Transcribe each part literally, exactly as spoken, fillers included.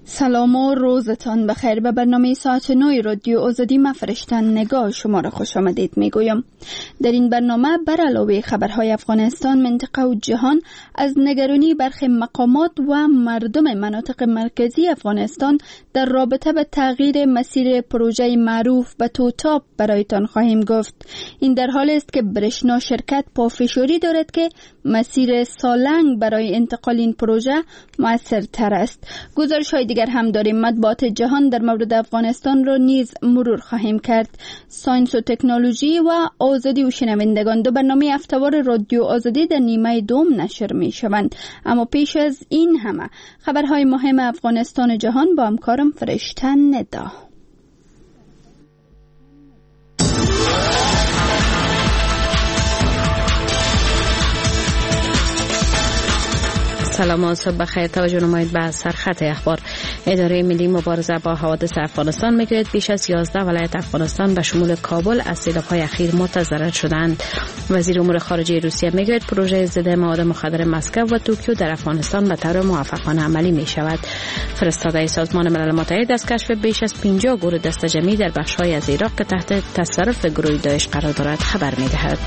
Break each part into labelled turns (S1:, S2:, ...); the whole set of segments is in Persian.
S1: سلام و روزتان بخیر. به برنامه ساعت نوی رادیو آزادی من فرشتن نگاه شما را خوش آمدید میگویم. در این برنامه بر علاوه خبرهای افغانستان، منطقه و جهان، از نگرانی برخی مقامات و مردم مناطق مرکزی افغانستان در رابطه به تغییر مسیر پروژه معروف به توتاپ برایتان خواهیم گفت. این در حالی است که برشنا شرکت پافشاری دارد که مسیر سالنگ برای انتقال این پروژه مؤثرتر است. گزارش های دیگر هم داریم. مطبوعات جهان در مورد افغانستان را نیز مرور خواهیم کرد. ساینس و تکنولوژی و آزادی و شنوندگان، دو برنامه هفته‌وار رادیو آزادی در نیمه دوم نشر می شوند. اما پیش از این همه خبرهای مهم افغانستان و جهان با همکارم فرشتن ندا.
S2: سلام و صبح بخیر. توجه نمایید به سرخط اخبار. اداره ملی مبارزه با حوادث افغانستان میگوید بیش از یازده ولایت افغانستان به شمول کابل از سیلاب‌های اخیر متضرر شدند. وزیر امور خارجه روسیه میگوید پروژه ضد مواد مخدر مسکو و توکیو در افغانستان به طور موفقانه عملی می شود. فرستاده سازمان ملل متحد از کشف بیش از پنجاه گروه دسته‌جمعی در بخش‌های از عراق که تحت تصرف گروه داعش قرار دارد خبر می‌دهد.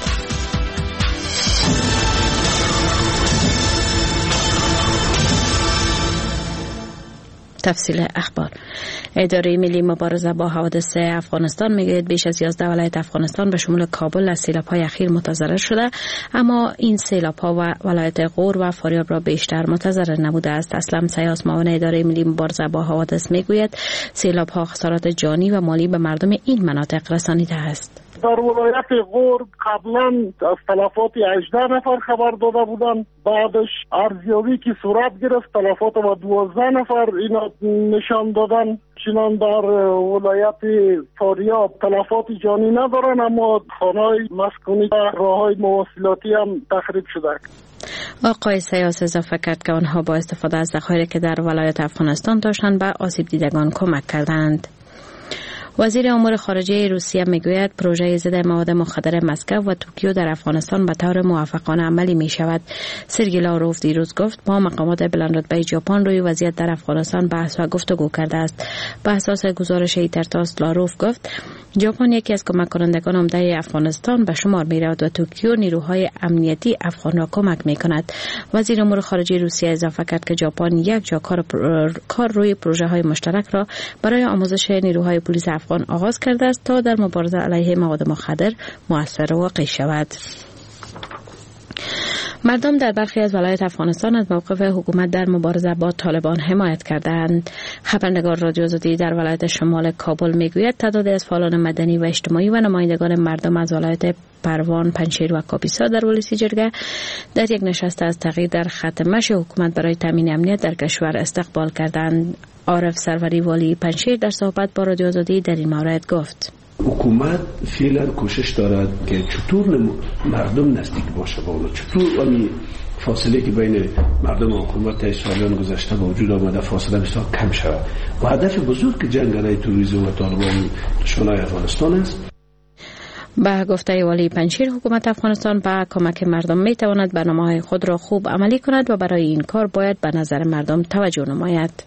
S2: تفصیل اخبار. اداره ملی مبارزه با حوادث افغانستان میگوید بیش از یازده ولایت افغانستان به شمول کابل از سیلاب‌های اخیر متضرر شده، اما این سیلاب‌ها و ولایت غور و فاریاب را بیشتر متضرر نبوده است. اسلم سیاس، معاون اداره ملی مبارزه با حوادث میگوید سیلاب‌ها خسارات جانی و مالی به مردم این مناطق رسانیده است.
S3: در ولایت غور قبلا از تلفات هجده نفر خبر داده بودند، بعدش ارزیابی که صورت گرفت تلفات و دوازده نفر اینا نشان دادن. چنان در ولایت فاریاب تلفات جانی ندارن، اما خانه‌های مسکونی و راه‌های مواصلاتی هم تخریب شده.
S2: آقای سیاس اضافه کرد که آنها با استفاده از ذخایر که در ولایت افغانستان داشتند به آسیب دیدگان کمک کردند. وزیر امور خارجه روسیه میگوید پروژه ضد مواد مخدر مسکو و توکیو در افغانستان به طور موفقانه عملی می شود. سرگئی لاروف دیروز گفت با مقامات بلندرتبه ژاپن روی وضعیت در افغانستان بحث و گفتگو کرده است. به اساس گزارش ایترتاس لاروف گفت ژاپن یکی از کمک کنندگان عمده افغانستان به شمار می رود و توکیو نیروهای امنیتی افغان را کمک می کند. وزیر امور خارجه روسیه اضافه کرد که ژاپن یک جا کار, کار روی پروژه های مشترک را برای آموزش نیروهای پلیس افغان آغاز کرده است تا در مبارزه علیه مواد مخدر مؤثر واقع شود. مردم در برخی از ولایت افغانستان از موقف حکومت در مبارزه با طالبان حمایت کردند. خبرنگار رادیو آزادی در ولایت شمال کابل میگوید تعدادی از فعالان مدنی و اجتماعی و نمایندگان مردم از ولایت پروان، پنجشیر و کاپیسا در ولسی جرگه در یک نشست از تغییر در خط مشی حکومت برای تامین امنیت در کشور استقبال کردند. عارف سروری والی پنجشیر در صحبت با رادیو آزادی در این مورد گفت
S4: حکومت فعلا کوشش دارد که چطور مردم نزدیک باشه با اونا، چطور اون فاصله که بین مردم و حکومت تا سالیان گذشته به وجود آمده فاصله بسیار کم شود و هدف بزرگ جنگ علیه تروریسم و طالبان دشمنان افغانستان است.
S2: با گفته والی پنجشیر حکومت افغانستان با کمک مردم می تواند برنامه‌های خود را خوب عملی کند و برای این کار باید به نظر مردم توجه نماید.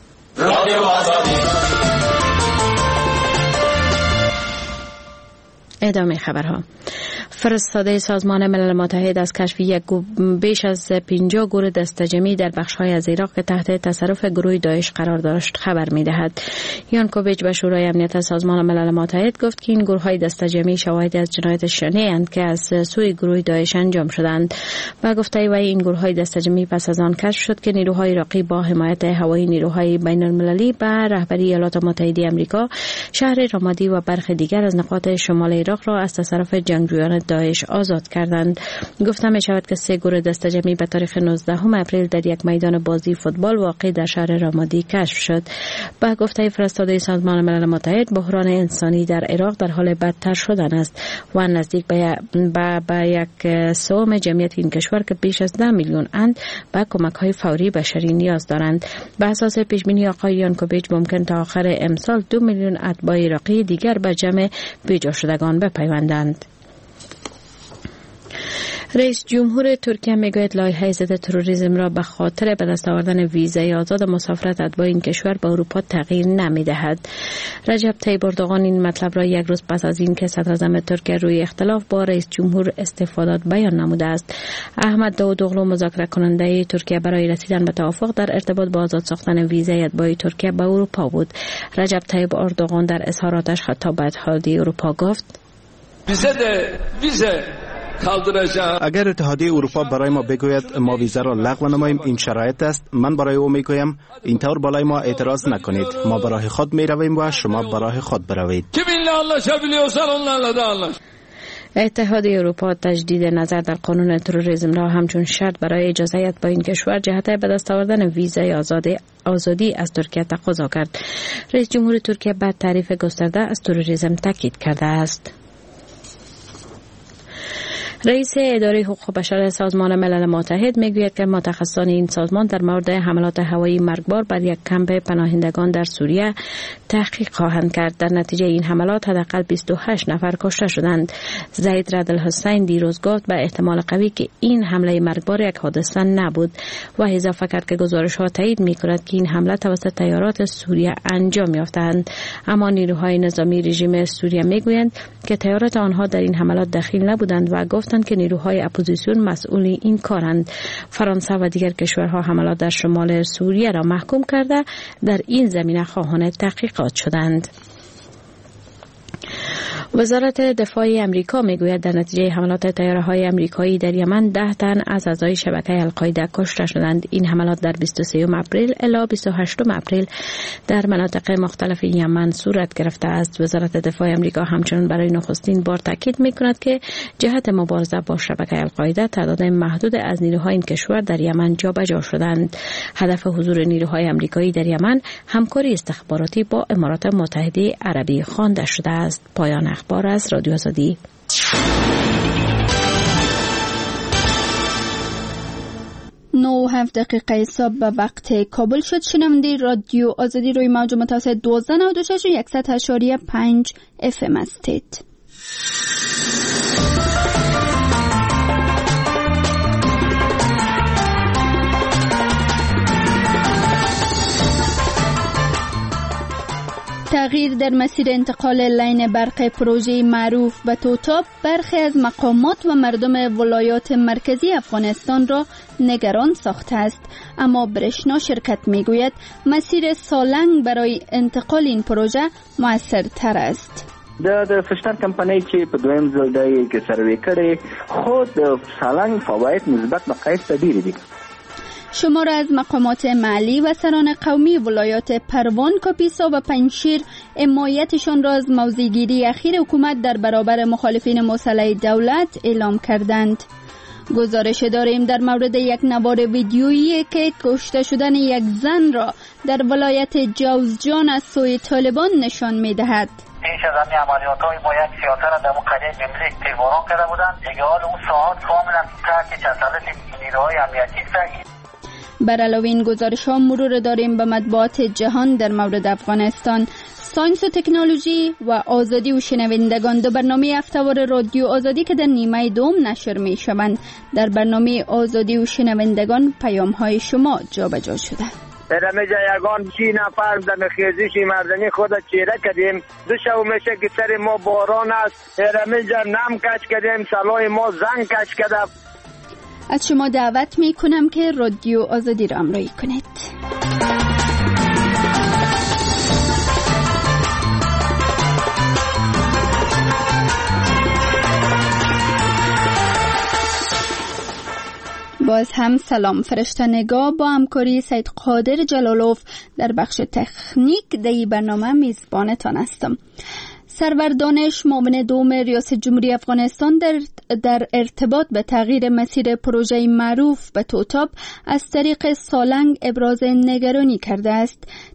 S2: ادامه خبرها. فرستاده سازمان ملل متحد از کشف یک بیش از پنجاه گروه دسته‌جمعی در بخش‌های از عراق که تحت تصرف گروه داعش قرار داشت خبر می‌دهد. یانکوویچ به شورای امنیت سازمان ملل متحد گفت که این گروه‌های دسته‌جمعی شواهدی از جنایت شنیع‌اند که از سوی گروه داعش انجام شدند. با گفته وی این گروه‌های دسته‌جمعی پس از آن کشف شد که نیروهای عراقی با حمایت هوایی نیروهای بین‌المللی به رهبری ایالات متحده آمریکا شهر رامادی و برخی دیگر از نقاط شمال عراق را از تصرف جنگجویان داعش آزاد کردند. گفته می شود که سه گروه دسته‌جمعی به تاریخ نوزدهم اپریل در یک میدان بازی فوتبال واقع در شهر رامادی کشف شد. با گفته فرستاده سازمان ملل متحد بحران انسانی در عراق در حال بدتر شدن است و نزدیک به به یک سوم جمعیت این کشور که بیش از ده میلیون اند به کمک‌های فوری بشری نیاز دارند. به اساس پیشبینی آقای یانکوویچ ممکن تا آخر امسال دو میلیون اتباع عراقی دیگر به جمع بیجا شدگان بپیوندند. رئیس جمهور ترکیه میگوید لایحه ضد تروریسم را به خاطر به دست آوردن ویزای آزاد مسافرت اتباع این کشور به اروپا تغییر نمیدهد. رجب طیب اردوغان این مطلب را یک روز پس از اینکه صدراعظم ترکیه روی اختلاف با رئیس جمهور استفاده بیان نموده است. احمد داوودوغلو مذاکره کننده ترکیه برای رسیدن به توافق در ارتباط با آزاد ساختن ویزای اتباع ترکیه به اروپا بود. رجب طیب اردوغان در اظهاراتش خطاب به اتحادیه اروپا گفت:
S5: اگر اتحادیه اروپا برای ما بگوید ما ویزا را لغو نماییم این شرایط است، من برای او میگویم اینطور بالای ما اعتراض نکنید، ما برای خود می رویم و شما برای خود بروید.
S2: اتحادیه اروپا تجدید نظر در قانون تروریسم را همچون شرط برای اجازه اتباع این کشور جهت به دست آوردن ویزای آزادی آزادی از ترکیه تقاضا کرد. رئیس جمهور ترکیه بعد تعریف گسترده از تروریسم تاکید کرده است. رئیس اداره حقوق بشر سازمان ملل متحد میگوید که متخصصان این سازمان در مورد حملات هوایی مرگبار بر یک کمپ پناهندگان در سوریه تحقیق خواهند کرد. در نتیجه این حملات حداقل بیست و هشت نفر کشته شدند. زید رد الحسین دیروز گفت به احتمال قوی که این حمله مرگبار یک حادثه نبود و اضافه کرد که گزارش ها تایید میکند که این حمله توسط تیارات سوریه انجام یافتند، اما نیروهای نظامی رژیم سوریه میگویند که تیارات آنها در این حملات دخیل نبودند و گفتند که نیروهای اپوزیسیون مسئول این کارند. فرانسه و دیگر کشورها حملات در شمال سوریه را محکوم کرده در این زمینه خواهان تحقیقات شدند. وزارت دفاع امریکا میگوید در نتیجه حملات طیاره‌های امریکایی در یمن ده تن از اعضای شبکه القاعده کشته شدند. این حملات در بیست و سوم اپریل الی بیست و هشتم اپریل در مناطق مختلف یمن صورت گرفته است. وزارت دفاع امریکا همچنین برای نخستین بار تاکید میکند که جهت مبارزه با شبکه القاعده تعداد محدود از نیروهای این کشور در یمن جابجا شدند. هدف حضور نیروهای امریکایی در یمن همکاری استخباراتی با امارات متحده عربی خوانده شده است. پایان اخبار از رادیو آزادی.
S1: نه و هفت دقیقه صبح به وقت کابل شد. شنونده رادیو آزادی روی موج متوسط دوازده نود و شش و صد و اشاری پنج اف ام هستید. تغییر در مسیر انتقال لین برق پروژه معروف به توتاب برخی از مقامات و مردم ولایات مرکزی افغانستان را نگران ساخته است، اما برشنا شرکت میگوید مسیر سالنگ برای انتقال این پروژه مؤثرتر است.
S6: د د فشتر کمپنۍ چې په دویم ځل دی کې سروې کړي خود د سالنگ فواید نسبت به قیس ډېر دي.
S1: شمار از مقامات محلی و سران قومی ولایات پروان، کاپیسا و پنجشیر حمایتشان را از موضع‌گیری اخیر حکومت در برابر مخالفین مسلح دولت اعلام کردند. گزارش داریم در مورد یک نوار ویدیویی که کشته شدن یک زن را در ولایت جوزجان از سوی طالبان نشان می‌دهد.
S7: پیش از همین عملیات‌های با یک سیاست را در مقرر مملک پیگیری کرده بودند. دیگه حال اون ساعت کاملا تحت تسلط نیروهای امنیتی است.
S1: بر علاوه این گزارش ها مرور داریم به مطبوعات جهان در مورد افغانستان. ساینس و تکنولوژی و آزادی و شنوندگان، دو برنامه هفته‌وار رادیو آزادی که در نیمه دوم نشر می شوند. در برنامه آزادی و شنوندگان پیام های شما جابجا شده.
S8: رمیجا یگان چی نفر در خیزش مردمی خود چیره کردیم، دو شو میشه که سر ما باران است، رمیجا نم کش کردیم، سلای ما زنگ کش کرده.
S1: از شما دعوت می کنم که رادیو آزادی را همراهی کنید. باز هم سلام. فرشته نگاه با همکاری سید قادر جلالوف در بخش تکنیک دی برنامه میزبانتان هستم. سرور دانش معاون دوم ریاست جمهوری افغانستان در, در ارتباط به تغییر مسیر پروژه معروف به توتاب از طریق سالنگ ابراز نگرانی کرده است.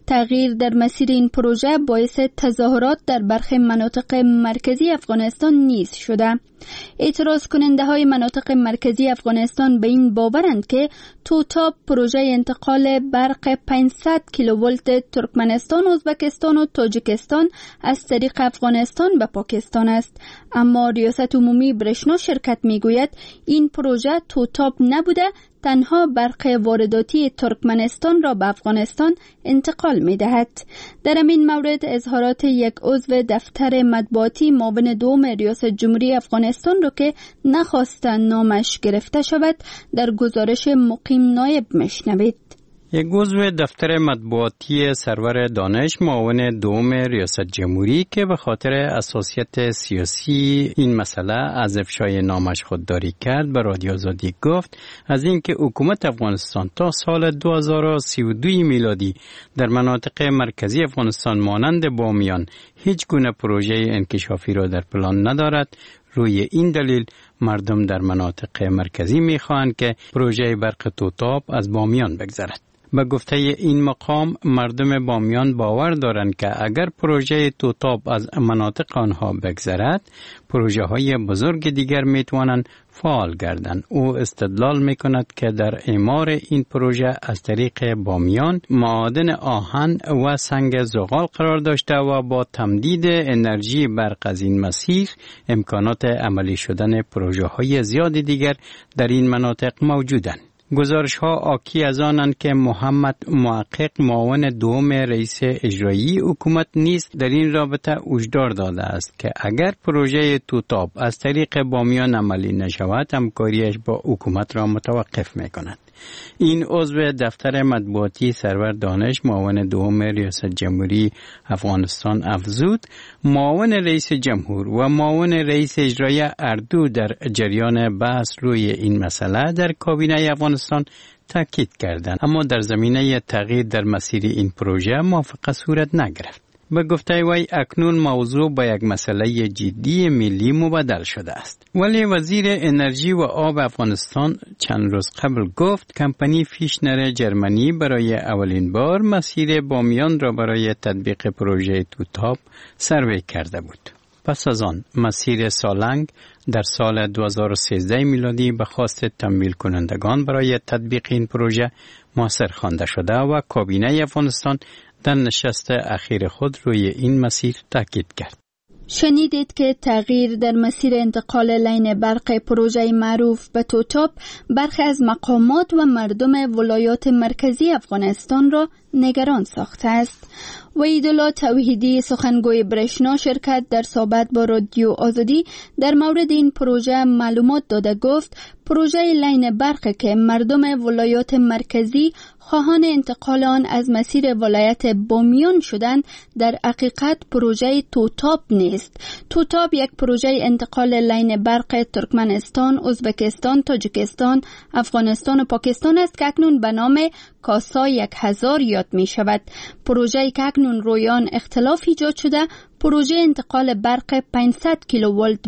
S1: تغییر در مسیر این پروژه باعث تظاهرات در برخی مناطق مرکزی افغانستان نیز شده. اعتراض کننده های مناطق مرکزی افغانستان به این باورند که توتاپ پروژه انتقال برق پانصد کیلوولت ترکمنستان، ازبکستان و تاجیکستان از طریق افغانستان به پاکستان است. اما ریاست عمومی برشنا شرکت میگوید این پروژه توتاپ نبوده، تنها برق وارداتی ترکمنستان را به افغانستان انتقال می دهد. در این مورد اظهارات یک عضو دفتر مطبوعاتی معاون دوم ریاست جمهوری افغانستان را که نخواستند نامش گرفته شود در گزارش مقیم نایب مشنوید.
S9: یک عضو دفتر مطبوعاتی سرور دانش معاون دوم ریاست جمهوری که به خاطر حساسیت سیاسی این مسئله از افشای نامش خودداری کرد به رادیو آزادی گفت از اینکه حکومت افغانستان تا سال دو هزار و سی و دو میلادی در مناطق مرکزی افغانستان مانند بامیان هیچ گونه پروژه انکشافی را در پلان ندارد، روی این دلیل مردم در مناطق مرکزی میخواهند که پروژه برق توتاپ از بامیان بگذرد. به گفته این مقام مردم بامیان باور دارند که اگر پروژه توتاپ از مناطق آنها بگذرد پروژه های بزرگ دیگر میتوانند فعال گردند. او استدلال میکند که در اعمار این پروژه از طریق بامیان معادن آهن و سنگ زغال قرار داشته و با تمدید انرژی برق از این مسیر امکانات عملی شدن پروژه های زیاد دیگر در این مناطق موجودند. گزارش ها آکی از آنند که محمد محقق معاون دوم رئیس اجرایی حکومت نیز در این رابطه هشدار داده است که اگر پروژه توتاپ از طریق بامیان عملی نشود همکاریش با حکومت را متوقف می کند. این عضو دفتر مطبوعاتی سرور دانش معاون دوم ریاست جمهوری افغانستان افزود معاون رئیس جمهور و معاون رئیس اجرایی اردو در جریان بحث روی این مسئله در کابینه افغانستان تاکید کردند، اما در زمینه تغییر در مسیر این پروژه موافقت صورت نگرفت. به گفته وی اکنون موضوع به یک مسئله جدی ملی مبدل شده است. ولی وزیر انرژی و آب افغانستان چند روز قبل گفت کمپانی فیشنر جرمنی برای اولین بار مسیر بامیان را برای تطبیق پروژه توتاپ سروی کرده بود. پس از آن مسیر سالنگ در سال دو هزار و سیزده میلادی به خواست تمویل کنندگان برای تطبیق این پروژه موثر خوانده شده و کابینه افغانستان در نشست اخیر خود روی این مسیر تاکید کرد.
S1: شنیدید که تغییر در مسیر انتقال لین برق پروژه معروف به توتاپ برخی از مقامات و مردم ولایات مرکزی افغانستان را نگران ساخته است. وحیدالله توحیدی سخنگوی برشنا شرکت در صحبت با رادیو آزادی در مورد این پروژه معلومات داده گفت پروژه لین برق که مردم ولایات مرکزی خواهان انتقال آن از مسیر ولایت بامیان شدند در حقیقت پروژه توتاپ نیست. توتاپ یک پروژه انتقال لین برق ترکمنستان، ازبکستان، تاجیکستان، افغانستان و پاکستان است که اکنون به نام کاسا یک هزار یاد می شود. پروژه که اکنون رویان اختلاف ایجاد شده پروژه انتقال برق پانصد کیلوولت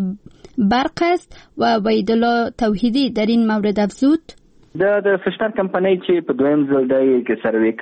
S1: برق است و وحیدالله توحیدی در این مورد افزود
S6: د د فشنر کمپنی چې په دویم ځل دی کې سروې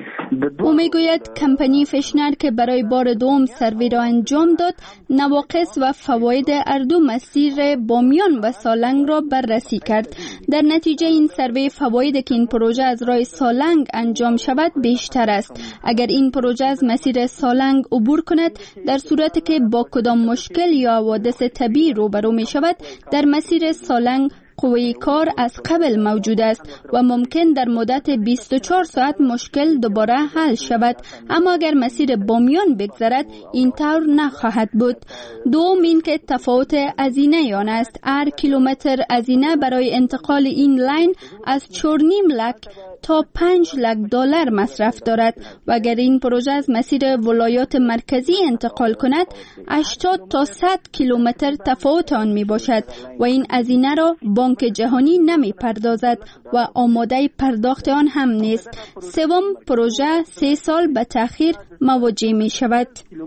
S6: کړي
S1: او میگوید کمپنی فشنر که برای بار دوم سروې را انجام داد نواقص و فواید هر دو مسیر بامیان و سالنگ را بررسی کرد. در نتیجه این سروې فواید که این پروژه از راه سالنگ انجام شود بیشتر است. اگر این پروژه از مسیر سالنگ عبور کند در صورت که با کدام مشکل یا حوادث طبیعی روبرو می شود در مسیر سالنگ قوی کار از قبل موجود است و ممکن در مدت بیست و چهار ساعت مشکل دوباره حل شود، اما اگر مسیر بامیان بگذرد این طور نخواهد بود. دوم این که تفاوت هزینه آن است. هر کیلومتر هزینه برای انتقال این لاین از چهار و نیم لک تا پنج لک دلار مصرف دارد و اگر این پروژه از مسیر ولایات مرکزی انتقال کند هشتاد تا صد کیلومتر تفاوت آن می باشد و این هزینه را بانک جهانی نمی پردازد و آماده پرداخت آن هم نیست. سوم پروژه سه سال به تأخیر مواجه می شود.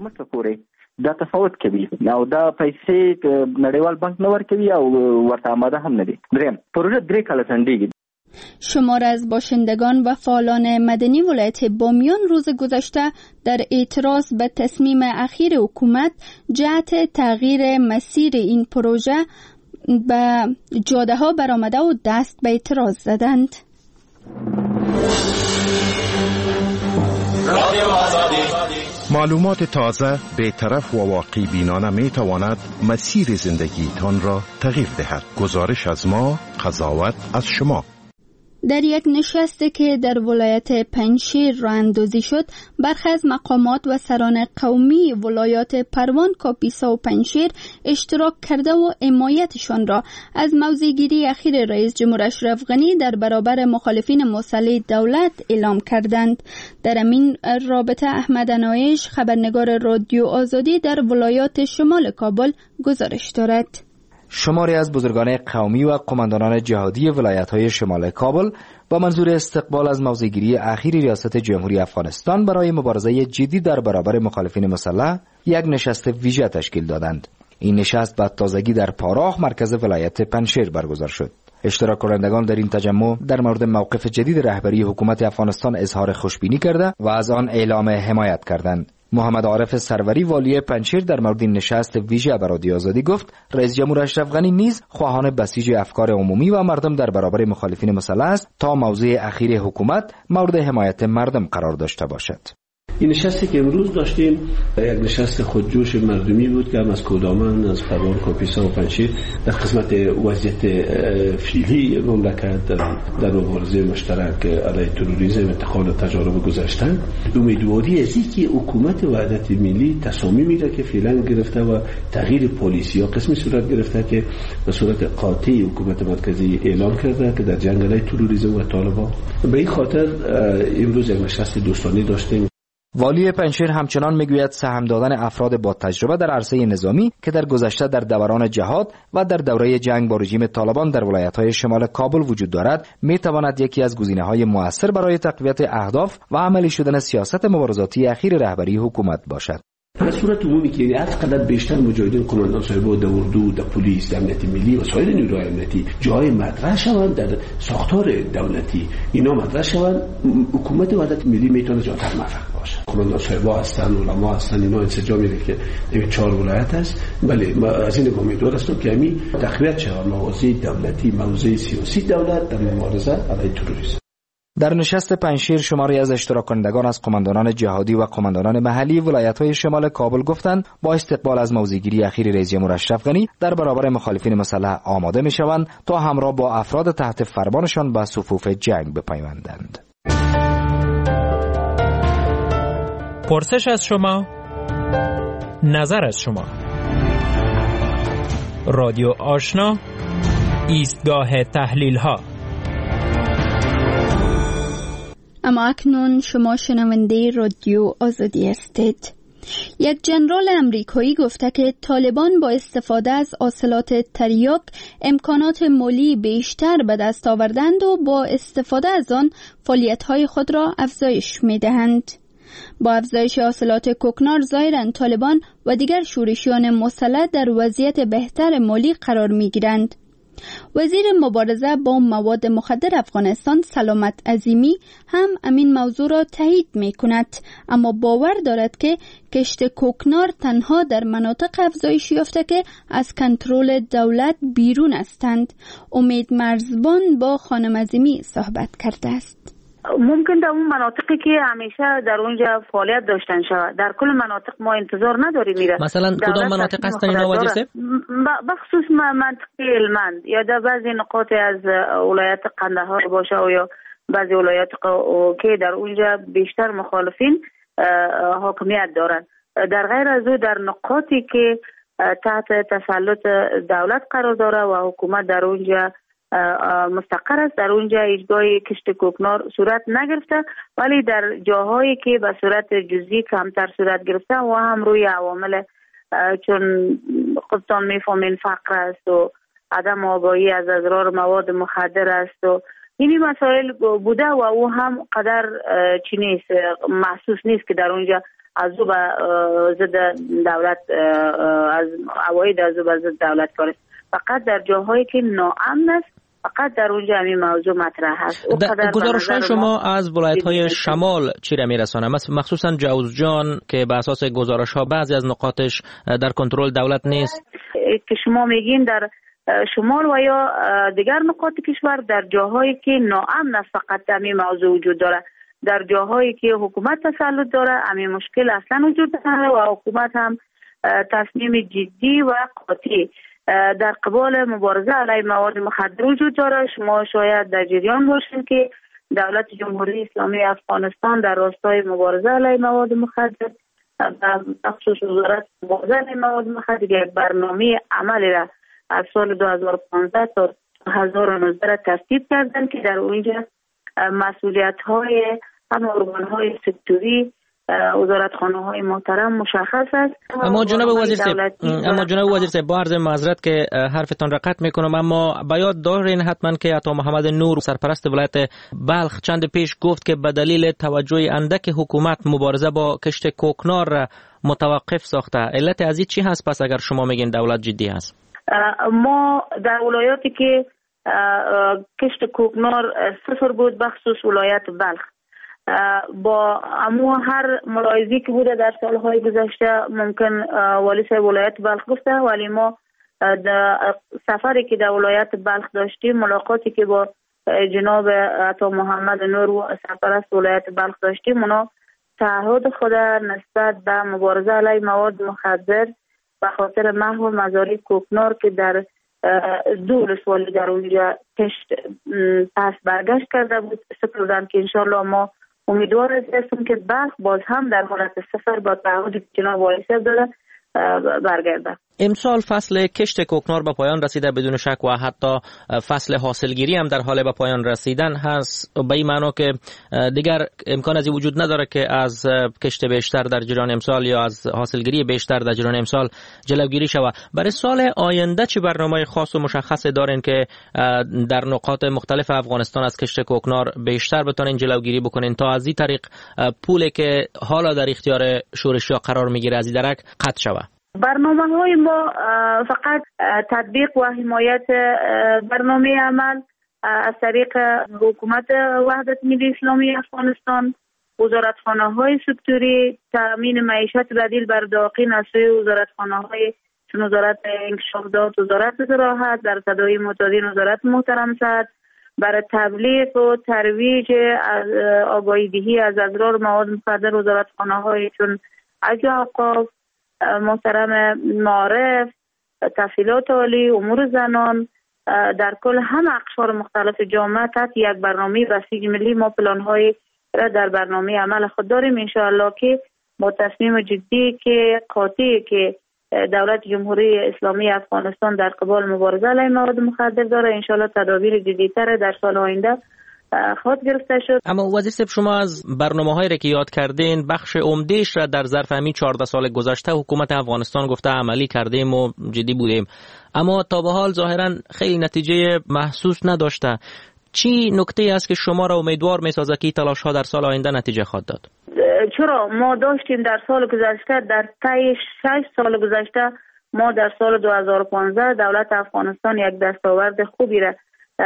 S6: دا تفاوت کوي او دا پیسې نړیوال بانک نه ورکوي او ورته آماده هم نه دي. دریم پروژه درې کاله ځنډیږي.
S1: شمار از باشندگان و فعالان مدنی ولایت بامیان روز گذشته در اعتراض به تصمیم اخیر حکومت جهت تغییر مسیر این پروژه به جاده ها برآمده و دست به اعتراض زدند.
S10: معلومات تازه بی‌طرف و واقعی بینانه می تواند مسیر زندگیتان را تغییر دهد. گزارش از ما، قضاوت از شما.
S1: در یک نشستی که در ولایت پنجشیر راه اندازی شد، برخی از مقامات و سران قومی ولایات پروان، کاپیسا و پنجشیر اشتراک کرده و حمایتشان را از موضع‌گیری اخیر رئیس جمهور اشرف غنی در برابر مخالفین مسلح دولت اعلام کردند. در این رابطه احمد انایش، خبرنگار رادیو آزادی در ولایات شمال کابل گزارش دارد.
S11: شماری از بزرگان قومی و قماندانان جهادی ولایت‌های شمال کابل با منظور استقبال از موضع‌گیری اخیر ریاست جمهوری افغانستان برای مبارزه جدی در برابر مخالفین مسلح یک نشست ویژه تشکیل دادند. این نشست با تازگی در پاراخ مرکز ولایت پنجشیر برگزار شد. اشتراک کنندگان در این تجمع در مورد موقف جدید رهبری حکومت افغانستان اظهار خوشبینی کرده و از آن اعلام حمایت کردند. محمد عارف سروری والی پنجشیر در مورد این نشست ویژه به رادیو آزادی گفت رئیس جمهور اشرف غنی نیز خواهان بسیج افکار عمومی و مردم در برابر مخالفین مسلح است تا موضع اخیر حکومت مورد حمایت مردم قرار داشته باشد.
S4: این نشستی که امروز داشتیم یک نشست خودجوش مردمی بود که هم از کودامن، از پروان، کاپیسا و پنجشیر در قسمت وضعیت فعلی مملکت در مبارزه مشترک علیه تروریسم انتقال تجارب گذشته، امیدواری از اینکه حکومت وحدت ملی تصامیمی را که فعلا گرفته و تغییر پالیسی ها قسمی صورت گرفته که به صورت قاطع حکومت مرکزی اعلام کرده که در جنگ علیه تروریسم و طالبان، به این خاطر امروز یک نشست دوستانه داشتیم.
S11: والی پنجشیر همچنان میگوید سهم دادن افراد با تجربه در عرصه نظامی که در گذشته در دوران جهاد و در دوره جنگ با رژیم طالبان در ولایت‌های شمال کابل وجود دارد میتواند یکی از گزینه‌های مؤثر برای تقویت اهداف و عملی شدن سیاست مبارزاتی اخیر رهبری حکومت باشد.
S4: به صورت عمومی که یعنی از قدر بیشتر مجاهدین قماندان صاحب در اردو، در پلیس، در امنیت ملی و سایر نیروهای امنیتی جای مطرح شوند در ساختار دولتی، اینا مطرح شوند، حکومت وحدت ملی میتونه جاتر موفق باشه. قماندان صاحب هستن، علما هستن، اینا انسجامی میره که این چهار ولایت است. بله، ما از این امیدوار هستم که همین تقویت شود موضع دولتی، موضع سیاسی دولت در مبارزه علیه تروریسم.
S11: در نشست پنجشیر شماری از اشتراک کنندگان از قماندانان جهادی و قماندانان محلی ولایت‌های شمال کابل گفتند با استقبال از موضع‌گیری اخیر رئیس جمهور اشرف غنی در برابر مخالفین مسلح آماده می‌شوند تا همراه با افراد تحت فرمانشان به صفوف جنگ بپیوندند.
S12: پرسش از شما، نظر از شما. رادیو آشنا، ایستگاه تحلیل‌ها.
S1: اما اکنون شما شنونده رادیو آزادی هستید. یک جنرال امریکایی گفته که طالبان با استفاده از حاصلات تریاک امکانات مالی بیشتر به دست آوردند و با استفاده از آن فعالیت‌های خود را افزایش می‌دهند. با افزایش حاصلات کوکنار ظاهراً طالبان و دیگر شورشیان مسلح در وضعیت بهتر مالی قرار می‌گیرند. وزیر مبارزه با مواد مخدر افغانستان سلامت عظیمی هم همین موضوع را تایید می کند، اما باور دارد که کشت کوکنار تنها در مناطق افزایش یافته که از کنترل دولت بیرون هستند. امید مرزبان با خانم عظیمی صحبت کرده است.
S13: ممکن در اون مناطقی که همیشه در اونجا فعالیت داشتن شود، در کل مناطق ما انتظار نداریم میره.
S12: مثلا کدام مناطق هستن اینا وزیر صاحب؟
S13: بخصوص منطقه هلمند یا در بعضی نقاط از ولایت قندهار باشه و یا بعضی ولایت که در اونجا بیشتر مخالفین حاکمیت دارن. در غیر از او در نقاطی که تحت تسلط دولت قرار داره و حکومت در اونجا مستقر است، در اونجا هیچگاه کشت کوکنار صورت نگرفته، ولی در جاهایی که به صورت جزئی کمتر صورت گرفته و هم روی عوامل چون خودتان میفهمین فقر است و عدم آگاهی از اضرار مواد مخدر است و اینی مسائل بوده و او هم قدر چی نیست، محسوس نیست که در اونجا از او به ضد دولت از عواید از او به ضد دولت کاره. فقط در جاهایی که ناامن است فقط در اونجا همین موضوع مطرح هست.
S12: گزارش‌های شما از ولایت‌های شمال چی را میرسانه؟ مخصوصا جوزجان که به اساس گزارش‌ها بعضی از نقاطش در کنترل دولت نیست.
S13: که شما میگین در شمال و یا دیگر نقاط کشور در جاهایی که ناامن است فقط همین موضوع وجود داره. در جاهایی که حکومت تسلط داره همین مشکل اصلا وجود نداره و حکومت هم تصمیم جدی و قاطع در قبال مبارزه علیه مواد مخدر وجود داره. شما شاید در جریان باشین که دولت جمهوری اسلامی افغانستان در راستای مبارزه علیه مواد مخدر و بخصوص وزارت مبارزه علیه مواد مخدر یک برنامه عملی را از سال دو هزار و پانزده تا دو هزار و نوزده را ترتیب کردن که در اونجا مسئولیت های هم ارگان های سکتوری وزارتخانه های محترم مشخص است.
S12: اما جناب وزیر صاحب اما جناب وزیر صاحب با عرض معذرت که حرفتان را قطع میکنم، اما به یاد دارین حتما که عطا محمد نور سرپرست ولایت بلخ چند پیش گفت که به دلیل توجه اندک حکومت مبارزه با کشت کوکنار را متوقف ساخته. علت از این چی هست پس اگر شما میگین دولت جدی هست؟
S13: ما در ولایاتی که کشت کوکنار صفر بود بخصوص ولایت بلخ با امو هر ملاحظه‌ای که بوده در سالهای گذشته ممکن والی صاحب ولایت بلخ گفته، ولی ما در سفری که در ولایت بلخ داشتیم ملاقاتی که با جناب عطا محمد نور و سرپرست ولایت بلخ داشتیم اونا تعهد خود نسبت به مبارزه علیه مواد مخدر به خاطر محو مزارع کوکنار که در دو ولسوالی در اونجا کشت پس برگشت کرده بود سپردن که انشالله ما امیدوار هستیم که بلخ باز هم در حالت صفر با تعهدی که جناب والی صاحب داده برگرده.
S12: امسال فصل کشت کوکنار به پایان رسیده بدون شک و حتی فصل حاصلگیری هم در حال به پایان رسیدن هست، به این معنی که دیگر امکان از این وجود نداره که از کشت بیشتر در جریان امسال یا از حاصلگیری بیشتر در جریان امسال جلوگیری شود. برای سال آینده چه برنامه خاص و مشخص دارین که در نقاط مختلف افغانستان از کشت کوکنار بیشتر بتونین جلوگیری بکنین تا از این طریق پولی که حالا در اختیار شورشی‌ها قرار میگیره از این درک قطع شود؟
S13: برنامه های ما فقط تطبیق و حمایت برنامه عمل از طریق حکومت وحدت ملی اسلامی افغانستان، وزارتخانه های سکتوری، تامین معیشت بدیل بر داخل از سوی وزارتخانه های چون وزارت انکشاف داد، وزارت زراعت، در تداوی معتادین وزارت محترم صحت، برای تبلیغ و ترویج از آگاهی دهی از اضرار مواد مخدر وزارتخانه های چون عجز اوقاف، محترم معارف، تحصیلات عالی، امور زنان، در کل هم اقشار مختلف جامعه تحت یک برنامه بسیج ملی ما پلان‌های را در برنامه عمل خود داریم. انشاءالله که با تصمیم جدی که قاطعی که دولت جمهوری اسلامی افغانستان در قبال مبارزه علیه مواد مخدر داره، انشاءالله تدابیر جدی‌تر در سال آینده خود گرفته شد.
S12: اما وزیر صاحب شما از برنامه‌هایی را که یاد کردین بخش عمده‌اش را در ظرف همین چهارده سال گذشته حکومت افغانستان گفته عملی کردیم و جدی بودیم، اما تا به حال ظاهراً خیلی نتیجه محسوس نداشته. چی نکته است که شما را امیدوار می‌سازد که تلاش‌ها در سال آینده نتیجه خواهد داد؟
S13: چرا ما داشتیم در سال گذشته، در طی شش سال گذشته ما در سال دو هزار و پانزده دولت افغانستان یک دستاورد خوبی را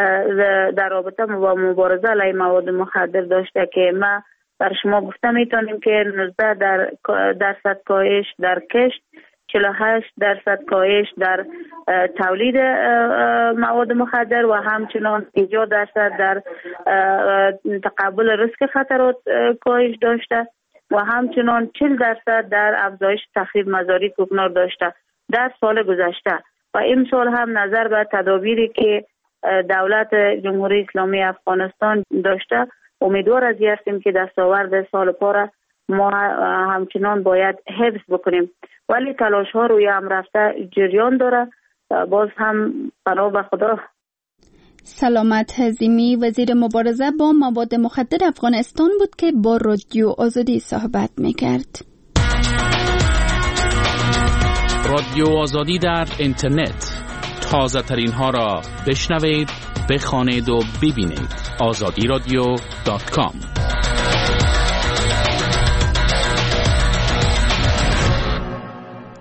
S13: در رابطه با مبارزه علیه مواد مخدر داشته که ما بر شما گفته میتونیم که نوزده درصد کاهش در کشت، چهل و هشت درصد کاهش در تولید مواد مخدر و همچنان پنجاه درصد در تقبل ریسک خطرات کاهش داشته و همچنان چهل درصد در افزایش تخریب مزارع کوکنار داشته در سال گذشته. و این سال هم نظر به تدابیری که دولت جمهوری اسلامی افغانستان داشته امیدوار از این هستیم که دستاورد سال پاره ما همچنان باید حفظ بکنیم، ولی تلاش ها روی هم رفته جریان داره. باز هم پناه به خدا.
S1: سلامت حزیمی وزیر مبارزه با مواد مخدر افغانستان بود که با رادیو آزادی صحبت میکرد.
S14: رادیو آزادی در اینترنت، تازه ترین ها را بشنوید، بخوانید و ببینید. آزادی رادیو دات کام.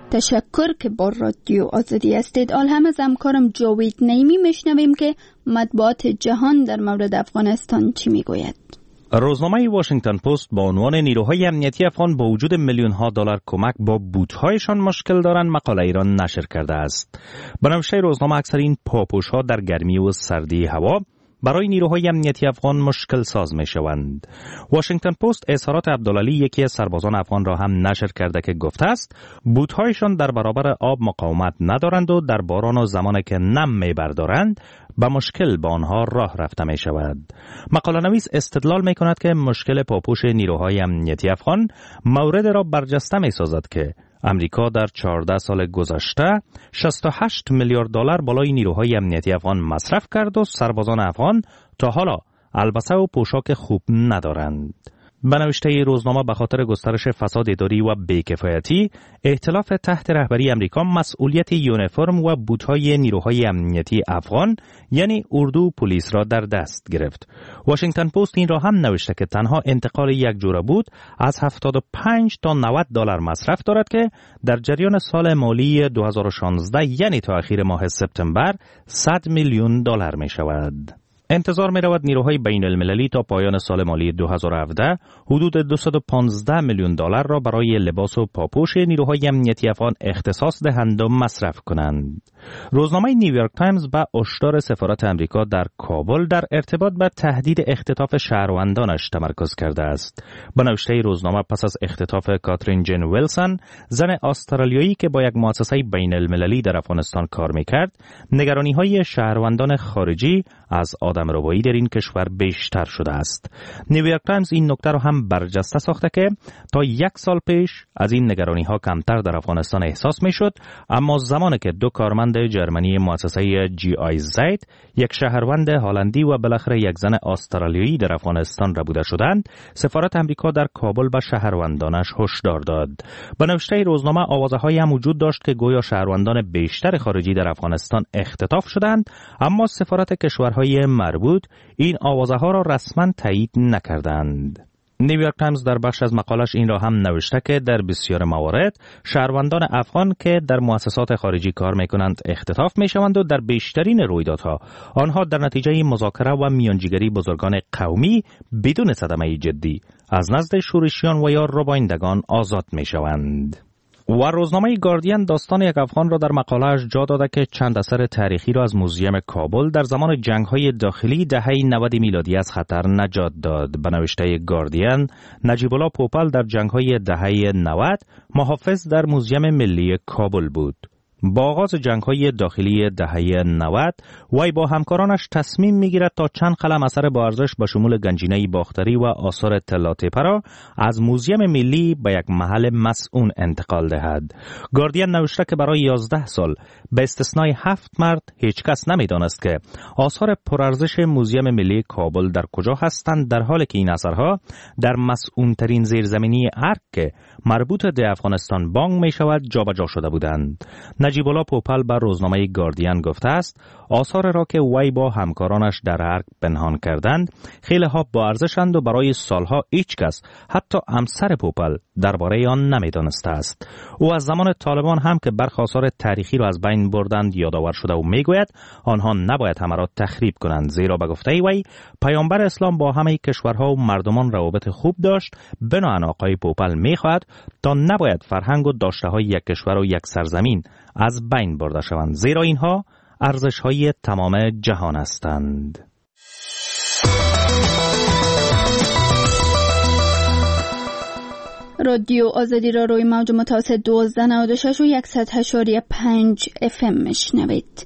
S1: تشکر که با رادیو آزادی هستید. آل هم از همکارم جاوید نعیمی میشنویم که مطبوعات جهان در مورد افغانستان چی میگوید.
S15: روزنامه واشنگتن پست با عنوان نیروهای امنیتی افغان با وجود میلیون ها دلار کمک با بوت‌هایشان مشکل دارند مقاله ایران نشر کرده است. به نوشته روزنامه اکثر این پاپوش‌ها در گرمی و سردی هوا برای نیروهای امنیتی افغان مشکل ساز می شوند. واشنگتن پست اظهارات عبدالعلی یکی از سربازان افغان را هم نشر کرده که گفته است بوت‌هایشان در برابر آب مقاومت ندارند و در باران و زمانی که نم می بردارند با مشکل با آنها راه رفته می شود. مقاله نویس استدلال می کند که مشکل پاپوش نیروهای امنیتی افغان مورد را برجسته می سازد که امریکا در چهارده سال گذشته شصت و هشت میلیارد دلار بالای نیروهای امنیتی افغان مصرف کرد و سربازان افغان تا حالا البسه و پوشاک خوب ندارند. به نوشته روزنامه به خاطر گسترش فساد اداری و بی‌کفایتی، ائتلاف تحت رهبری امریکا مسئولیت یونیفرم و بوت‌های نیروهای امنیتی افغان یعنی اردو و پلیس را در دست گرفت. واشنگتن پست این را هم نوشته که تنها انتقال یک جوره بوت از هفتاد و پنج تا نود دلار مصرف دارد که در جریان سال مالی دو هزار و شانزده یعنی تا اخیر ماه سپتامبر صد میلیون دلار می شود. انتظار می رود نیروهای بین المللی تا پایان سال مالی دو هزار و هفده حدود دویست و پانزده میلیون دلار را برای لباس و پاپوش نیروهای امنیتی افغان اختصاص دهند و مصرف کنند. روزنامه نیویورک تایمز با هشدار سفارت امریکا در کابل در ارتباط با تهدید اختطاف شهروندانش تمرکز کرده است. به نوشته روزنامه پس از اختطاف کاترین جین ویلسون، زن استرالیایی که با یک مؤسسه بین المللی در افغانستان کار میکرد، نگرانی‌های شهروندان خارجی از آدمربایی در این کشور بیشتر شده است. نیویورک تایمز این نکته را هم برجسته ساخته که تا یک سال پیش از این نگرانی‌ها کمتر در افغانستان احساس میشد، اما زمانی که دو کارمند جرمنی مؤسسه جی آی زد، یک شهروند هلندی و بالاخره یک زن استرالیایی در افغانستان را بوده شدند، سفارت امریکا در کابل به شهروندانش هشدار داد. به نوشته روزنامه آوازه‌هایی هم وجود داشت که گویا شهروندان بیشتر خارجی در افغانستان اختطاف شدند، اما سفارت کشورهای مربوط این آوازه‌ها را رسما تایید نکردند. نیویورک تایمز در بخش از مقالش این را هم نوشته که در بسیار موارد شهروندان افغان که در مؤسسات خارجی کار میکنند اختطاف میشوند و در بیشترین رویدادها آنها در نتیجه مذاکره و میانجیگری بزرگان قومی بدون صدمه جدی از نزد شورشیان و یا ربایندگان آزاد میشوند. و روزنامه گاردین داستان یک افغان را در مقاله‌اش جا داده که چند اثر تاریخی را از موزیم کابل در زمان جنگ‌های داخلی دهه نود میلادی از خطر نجات داد. به نوشته گاردین، نجیب الله پوپل در جنگ‌های دهه نود محافظ در موزیم ملی کابل بود. با آغاز جنگ‌های داخلی دهه نود، وی با همکارانش تصمیم می‌گیرد تا چند قلم اثر با ارزش به شمول گنجینه باختری و آثار طلاتپه را از موزیم ملی به یک محل مسئول انتقال دهد. گاردین نوشته که برای یازده سال به استثنای هفت مرد هیچ کس نمی‌دانست که آثار پرارزش موزیم ملی کابل در کجا هستند، در حالی که این اثرها در مسئول‌ترین زیرزمینی ارک که مربوط به افغانستان بانگ می‌شود جابجا شده بودند. نجیب الله پوپل بر روزنامه گاردین گفته است آثار را که وی با همکارانش در ارک پنهان کردند خیلی ها با ارزشند و برای سالها هیچ کس حتی همسر پوپل درباره آن نمیدانسته است. او از زمان طالبان هم که برخی آثار تاریخی را از بین بردند یادآور شده و میگوید آنها نباید همه را تخریب کنند، زیرا به گفته وی پیامبر اسلام با همه کشورها و مردمان روابط خوب داشت. بنابراین آقای پوپل میخواهد تا نباید فرهنگ و داشته‌های یک کشور و یک سرزمین از بین برده شوند، زیرا اینها ارزش‌های تمام جهان هستند.
S1: رادیو آزادی را روی موج متوسط دوازده نود و شش و صد و هشت و پنج اف ام میشنوید.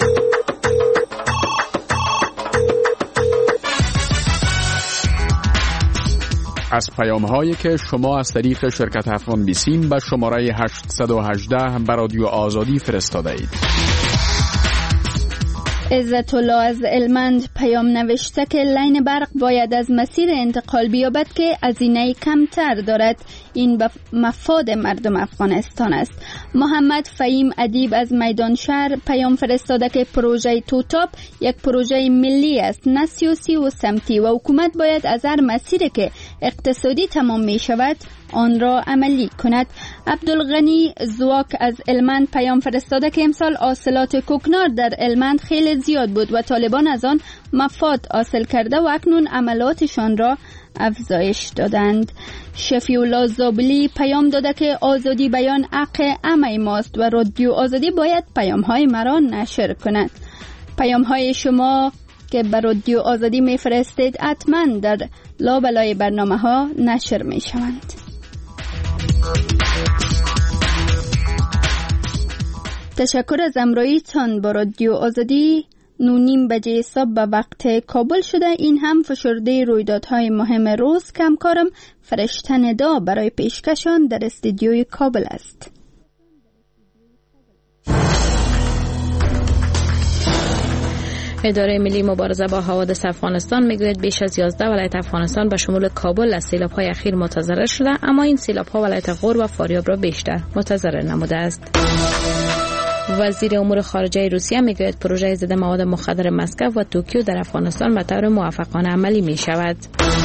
S14: از پیام هایی که شما از طریق شرکت افغان بیسیم به شماره هشت یک هشت به رادیو آزادی فرستاده اید.
S1: عزت الله از المند پیام نوشته که لین برق باید از مسیر انتقال بیابد که هزینه کمتر دارد. این به مفاد مردم افغانستان است. محمد فهیم ادیب از میدان شهر پیام فرستاده که پروژه توتاپ یک پروژه ملی است، نه سیاسی و سمتی، و حکومت باید از هر مسیری که اقتصادی تمام می شود آن را عملی کند. عبدالغنی زواک از المند پیام فرستاده که امسال حاصلات کوکنار در المند خیلی زیاد بود و طالبان از آن مفاد حاصل کرده و اکنون عملاتشان را افزایش دادند. شفیع الله زابلی پیام داده که آزادی بیان حق همه ماست و رادیو آزادی باید پیام های مرا نشر کند. پیام های شما که به رادیو آزادی میفرستید حتما در لابلای برنامه ها نشر می شوند. تشکر از همراهیتان با رادیو آزادی. نونیم بجه صبح به وقت کابل شده. این هم فشرده رویدادهای مهم روز که همکارم فرشته ندا برای پیشکشان در استودیوی کابل است.
S2: اداره ملی مبارزه با حوادث افغانستان میگوید بیش از یازده ولایت افغانستان به شمول کابل از سیلاب‌های اخیر متضرر شده، اما این سیلاب‌ها ولایت غور و فاریاب را بیشتر متضرر نموده است. وزیر امور خارجه روسیه میگوید پروژه ضد مواد مخدر مسکو و توکیو در افغانستان به طور موفقانه عملی می شود.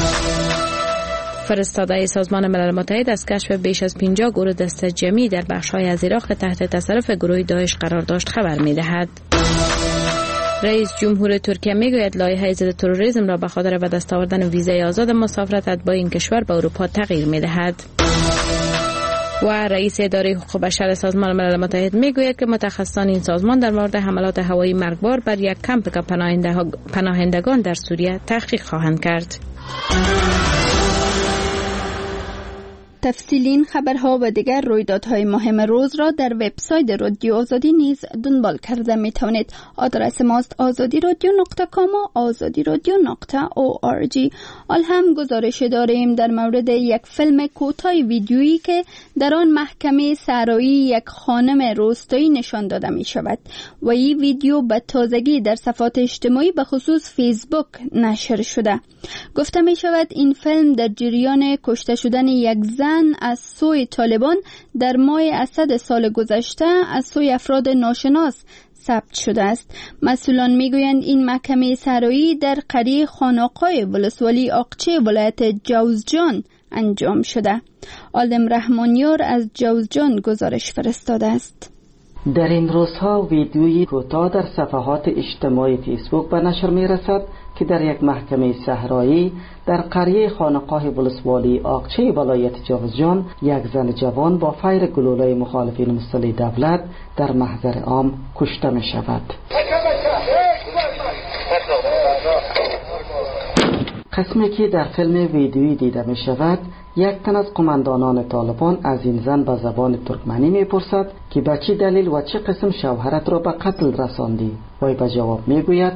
S2: فرستاده سازمان ملل متحد از کشف بیش از پنجاه گروه دست جمعی در بخش‌های از عراق تحت تصرف گروه داعش قرار داشت خبر می‌دهد. رئیس جمهور ترکیه میگوید لایحه ضد تروریسم را به خاطر به دست آوردن ویزای آزاد مسافرت اتباع این کشور به اروپا تغییر می‌دهد. و رئیس اداره حقوق بشر سازمان ملل متحد میگوید که متخصصان این سازمان در مورد حملات هوایی مرگبار بر یک کمپ پناهندگان در سوریه تحقیق خواهند کرد.
S1: تفصیلین خبرها و دیگر رویدادهای مهم روز را در وبسایت رادیو آزادی نیز دنبال کرده می توانید. آدرس ماست آزادی رادیو نقطه کام و آزادی رادیو نقطه او آر جی. حال هم گزارش داریم در مورد یک فیلم کوتاه ویدیویی که در آن محکمه صحرایی یک خانم روستایی نشان داده می شود و این ویدیو به تازگی در صفحات اجتماعی به خصوص فیسبوک نشر شده. گفته می شود این فیلم در جریان کشته شدن یک زن از سوی طالبان در ماه اسد سال گذشته از سوی افراد ناشناس ثبت شده است. مسئولان میگویند این محکمه صحرایی در قریه خانقاه ولسوالی آقچه ولایت جوزجان انجام شده. عالم رحمانیار از جوزجان گزارش فرستاده است.
S16: در این روزها ویدیویی کوتاه در صفحات اجتماعی فیسبوک به نشر می رسد که در یک محکمه صحرایی در قریه خانقاه ولسوالی آقچه ولایت جوزجان یک زن جوان با فیر گلوله مخالفین مسلح دولت در محضر عام کشته می شود. قسمی که در فیلم ویدیویی دیده می شود یک تن از قماندانان طالبان از این زن به زبان ترکمنی می پرسد که به چه دلیل و چه قسم شوهرت را به قتل رساندی؟ وی به جواب می گوید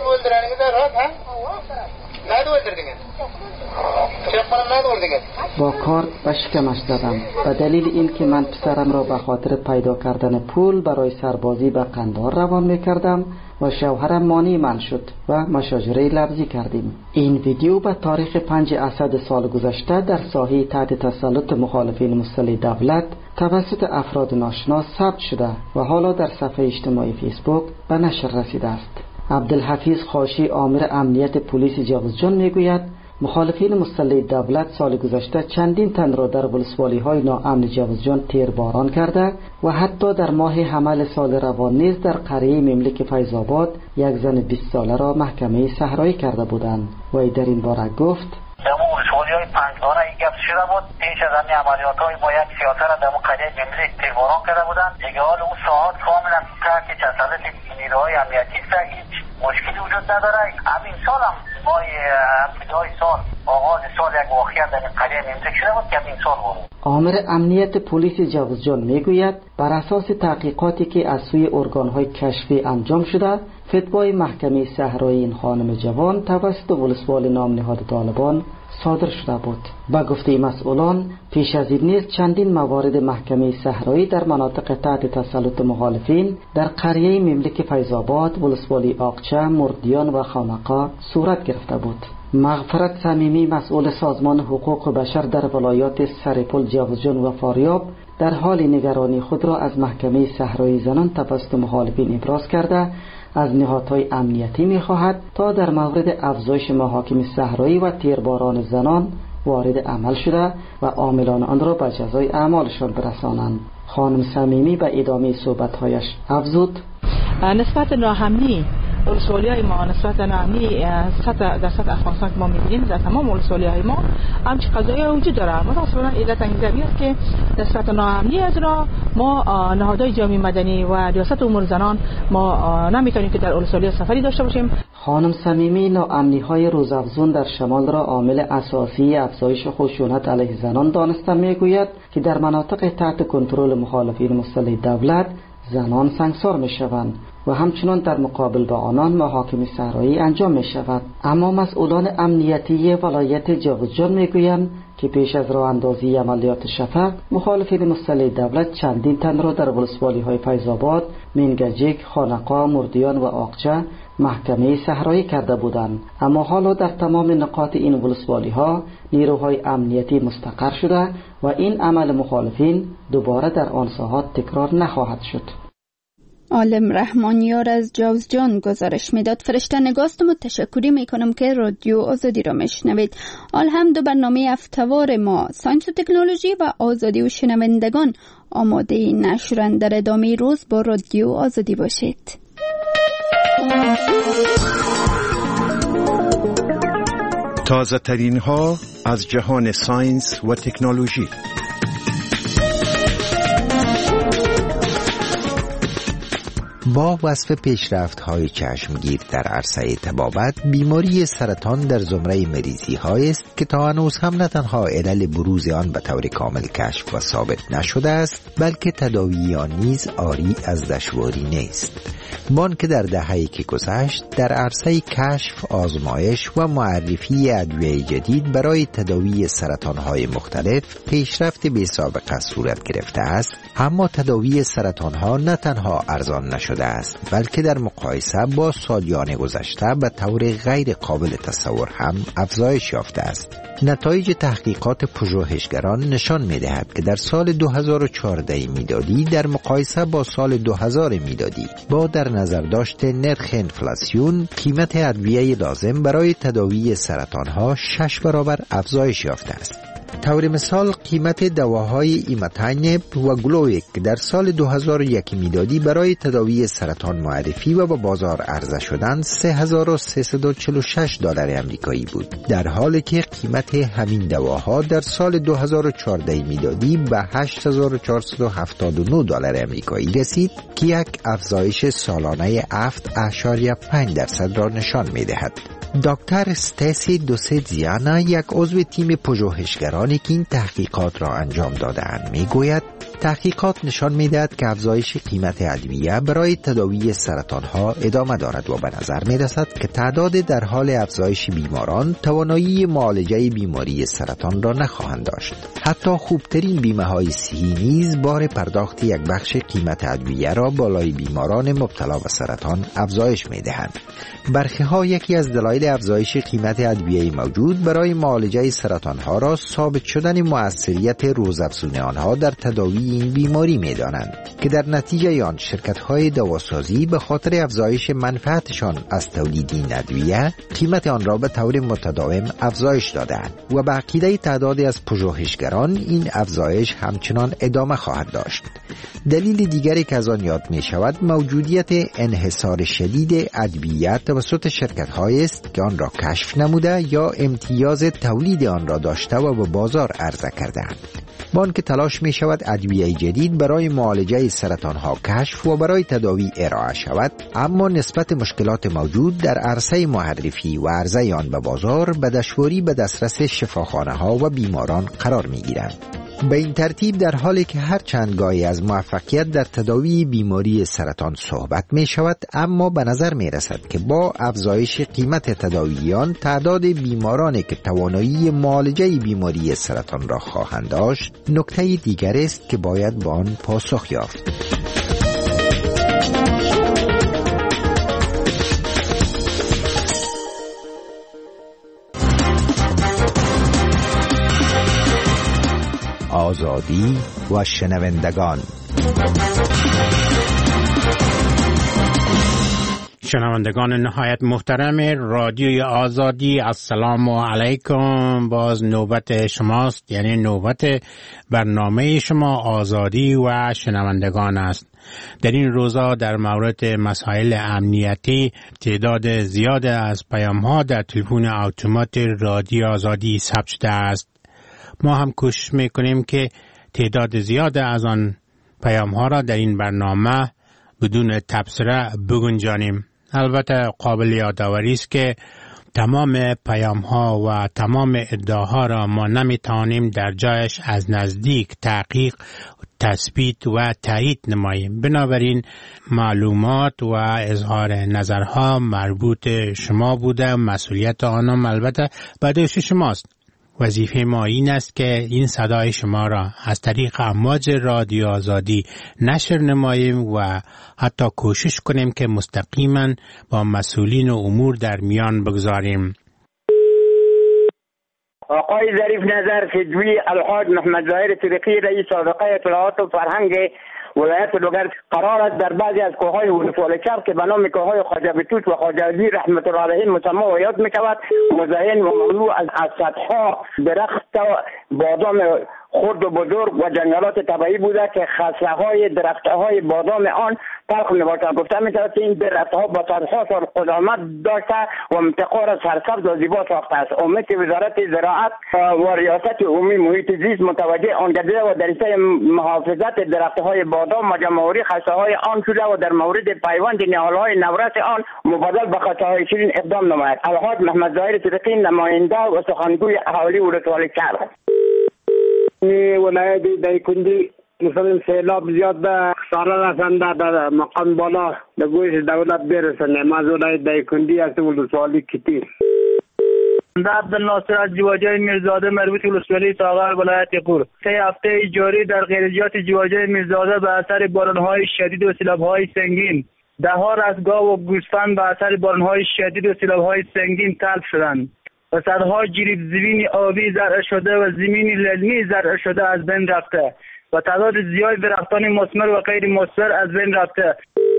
S16: با کار به شکمش زدم به دلیل این که من پسرم را به خاطر پیدا کردن پول برای سربازی به قندهار روان می کردم و شوهرم مانع من شد و مشاجره لفظی کردیم. این ویدیو به تاریخ پنج اسد سال گذشته در ساحه تحت تسلط مخالفین مسلح دولت توسط افراد ناشناس ثبت شده و حالا در صفحه اجتماعی فیسبوک به نشر رسیده است. عبدالحفیظ خاشی آمر امنیت پلیس جوزجان میگوید مخالفین مسلح دولت سال گذشته چندین تن را در ولسوالی های ناامن جوزجان تیرباران کرده و حتی در ماه حمل سال روان نیز در قریه مملک فیض‌آباد یک زن بیست ساله را محکمه صحرایی کرده بودند. وی در این باره گفت
S7: دمو ولسوالی های پنجگانه این گفت شده بود پیش از همین عملیات های با یک سیاست را دمو قریه مملک تیرباران کرده بودند. دیگه حال اون ساعت کاملا تحت تسلط نیروهای امنیتی است، هیچ مشکلی وجود نداره. همین سال هم ماه ابتدای سال آغاز سال یک واقعیت در این قریه مملک شده بود که همین سال بود.
S16: آمر امنیت پلیس جوزجان میگوید بر اساس تحقیقاتی که از سوی ارگان‌های کشفی انجام شده فتوای محکمه صحرایی این خانم جوان توسط ولسوالی نام نهاد طالبان صادر شده بود. با گفته مسئولان پیش از این نیز چندین موارد محکمه صحرایی در مناطق تحت تسلط مخالفین در قریه مملک فیض‌آباد، ولسوالی آقچه، مردیان و خانقا صورت گرفته بود. مغفرت صمیمی مسئول سازمان حقوق بشر در ولایات سرپل، جوزجان و فاریاب در حال نگرانی خود را از محکمه صحرایی زنان توسط مخالفین ابراز کرده از نهادهای امنیتی می‌خواهد تا در مورد افزایش محاکم صحرایی و تیرباران زنان وارد عمل شده و عاملان آن را به جزای اعمالشان برسانند. خانم صمیمی به ادامه صحبت‌هایش افزود:
S17: نسبت ناهمنی ولسوالی‌های ما نسبت ناهمنی سطح در سطح افغانستان که ما می‌بینیم در تمام ولسوالی‌های ما همچین قضایی وجود داره. مثلا علت انگیزه است که نسبت ناهمنی از را ما نهادهای جامعه مدنی و ریاست امور زنان ما نمی‌تونیم که در ولسوالی سفری داشته باشیم.
S16: خانم صمیمی ناامنی‌های روزافزون در شمال را عامل اساسی افزایش خشونت علیه زنان دانسته می‌گوید که در مناطق تحت کنترل مخالفین مسلح دولت زنان سنگسار می‌شوند و همچنان در مقابل با آنان محاکم صحرایی انجام می شود. اما مسئولان امنیتی ولایت جوزجان می گویند که پیش از راه اندازی عملیات شفق مخالفین مسلح دولت چندین تن را در ولسوالی های فیض‌آباد، منگجیک، خانقا، مردیان و آقچه محکمه صحرایی کرده بودند. اما حالا در تمام نقاط این ولسوالی ها نیروهای امنیتی مستقر شده و این عمل مخالفین دوباره در آن ساحات تکرار نخواهد شد.
S1: عالم رحمانیار از جوزجان گزارش میداد. فرشته نگاستم و تشکری میکنم که رادیو آزادی را میشنوید. آل هم دو برنامه هفته‌وار ما ساینس و تکنولوژی و آزادی و شنوندگان آماده نشرن. در ادامه روز با رادیو آزادی باشید.
S10: تازه ترین ها از جهان ساینس و تکنولوژی.
S18: با وصف پیشرفت‌های چشمگیر در عرصه طبابت، بیماری سرطان در زمره مریضی‌هایی است که تا هنوز هم نه تنها علل بروز آن به طور کامل کشف و ثابت نشده است، بلکه تداوی آن نیز عاری از دشواری نیست. بان که در دهه‌ای که گذشت در عرصه کشف، آزمایش و معرفی ادویه جدید برای تداوی سرطان‌های مختلف پیشرفت بی‌سابقه صورت گرفته است، اما تداوی سرطان‌ها نه تنها ارزان نشده است، بلکه در مقایسه با سالیان گذشته به طور غیر قابل تصور هم افزایش یافته است. نتایج تحقیقات پژوهشگران نشان می‌دهد که در سال دو هزار و چهارده میلادی در مقایسه با سال دو هزار میلادی با در نظر داشت نرخ انفلاسیون، قیمت ادویه لازم برای تداوی سرطان‌ها شش برابر افزایش یافته است. طور مثال قیمت دواهای ایماتینب و گلویک در سال دو هزار و یک میلادی برای تداوی سرطان معرفی و به بازار عرضه شدن سه هزار و سیصد و چهل و شش دلار آمریکایی بود، در حالی که قیمت همین دواها در سال دو هزار و چهارده میلادی به هشت هزار و چهارصد و هفتاد و نه دلار آمریکایی رسید که یک افزایش سالانه هفت اشاریه پنج درصد را نشان می‌دهد. دکتر استیسی دوسیتزیانا، یک عضو تیم پژوهشگرانی که این تحقیقات را انجام داده‌اند، میگوید تحقیقات نشان می‌دهد که افزایش قیمت ادویه برای تداوی سرطان‌ها ادامه دارد و به نظر می‌رسد که تعداد در حال افزایش بیماران توانایی معالجه بیماری سرطان را نخواهند داشت. حتی خوبترین بیمه‌های صحی نیز بار پرداخت یک بخش قیمت ادویه را بالای بیماران مبتلا به سرطان افزایش می‌دهند. برخی‌ها یکی از دلایل افزایش قیمت ادویه موجود برای معالجه سرطان‌ها را ثابت شدن مؤثریت روزافزون آنها در تداوی این بیماری می‌دانند که در نتیجه آن شرکت‌های دواسازی به خاطر افزایش منفعتشان از تولید این ادویه قیمت آن را به طور متداوم افزایش دادند و به عقیده تعدادی از پژوهشگران این افزایش همچنان ادامه خواهد داشت. دلیل دیگری که از آن یاد می‌شود موجودیت انحصار شدید ادویه توسط شرکت‌هایی است که آن را کشف نموده یا امتیاز تولید آن را داشته و به بازار عرضه کرده‌اند. با آنکه تلاش می شود ادویه جدید برای معالجه سرطان ها کشف و برای تداوی ارائه شود، اما نسبت مشکلات موجود در عرصه معرفی و عرضه آن به بازار به دشواری به دسترس شفاخانه ها و بیماران قرار می گیرند. به این ترتیب در حالی که هر چند گاهی از موفقیت در تداوی بیماری سرطان صحبت می شود، اما به نظر می رسد که با افزایش قیمت تداویان تعداد بیمارانی که توانایی معالجه بیماری سرطان را خواهند داشت نکته دیگر است که باید به آن پاسخ یافت. آزادی و شنوندگان.
S19: شنوندگان نهایت محترم رادیوی آزادی، السلام علیکم. باز نوبت شماست، یعنی نوبت برنامه شما آزادی و شنوندگان است. در این روزا در مورد مسائل امنیتی تعداد زیاد از پیام ها در تلفن اتومات رادیو آزادی ثبت شده است. ما هم کوشش میکنیم که تعداد زیاد از آن پیام ها را در این برنامه بدون تبصره بگنجانیم. البته قابل یادآوری است که تمام پیام ها و تمام ادعاها را ما نمیتوانیم در جایش از نزدیک تحقیق، تثبیت و تایید نماییم. بنابراین معلومات و اظهار نظرها مربوط شما بوده، مسئولیت آنها البته به دوش شماست. وظیفه ما این است که این صدای شما را از طریق امواج رادیو آزادی نشر نماییم و حتی کوشش کنیم که مستقیما با مسئولین امور در میان بگذاریم.
S8: آقای ظریف نظر فدوی الحاج محمد ظاهر طریقی رئیس سابقه اطلاعات و فرهنگ ولایت لوگر قرار است در بعضی از کوههای ولسوالی چرخ که به نام کوههای خواجه بطوط و خواجه عزیز رحمت الله علیهم مسمی و یاد میشود مزین و مملو از سدها درخت بادام خرد و بزرگ و جنگلات طبیعی بوده که خصله های درخت های بادام آن تلخ میباشد. گفته میشود که این درخت ها با صدها سال قدامت داشته و منطقه را سرسبز و زیبا ساخته است. امید وزارت زراعت و ریاست عمومی محیط زیست متوجه آن گردیده و در حیطه محافظت درخت های بادام مجموعی خصله های آن شده و در مورد پیوند نهال های نورس آن مبادل به خصله های شیرین اقدام نماید. الحاج محمد ظاهر طریقی نماینده و سخنگوی اهالی ولسوالی چرخ.
S3: ولایت دایکندی مثلا سیلاب زیاد به خساره رسنده در مقام بالا به گوش دولت برسنه. ما از ولایت دایکندی از ولسوالی کتی
S20: عبدالناصر از جواجه میرزاده مربوط ولسوالی ساغر ولایت قور. سه هفته جاری در غیرجات جواجه میرزاده به اثر بارانهای شدید و سیلابهای سنگین ده ها رستگاه و گوسفند به اثر بارانهای شدید و سیلابهای سنگین تلف شدند و صدها جریب زمین آبی زرع شده و زمین للمی زرع شده از بین رفته و تعداد زیاد درختان مثمر و غیر مثمر از بین رفته.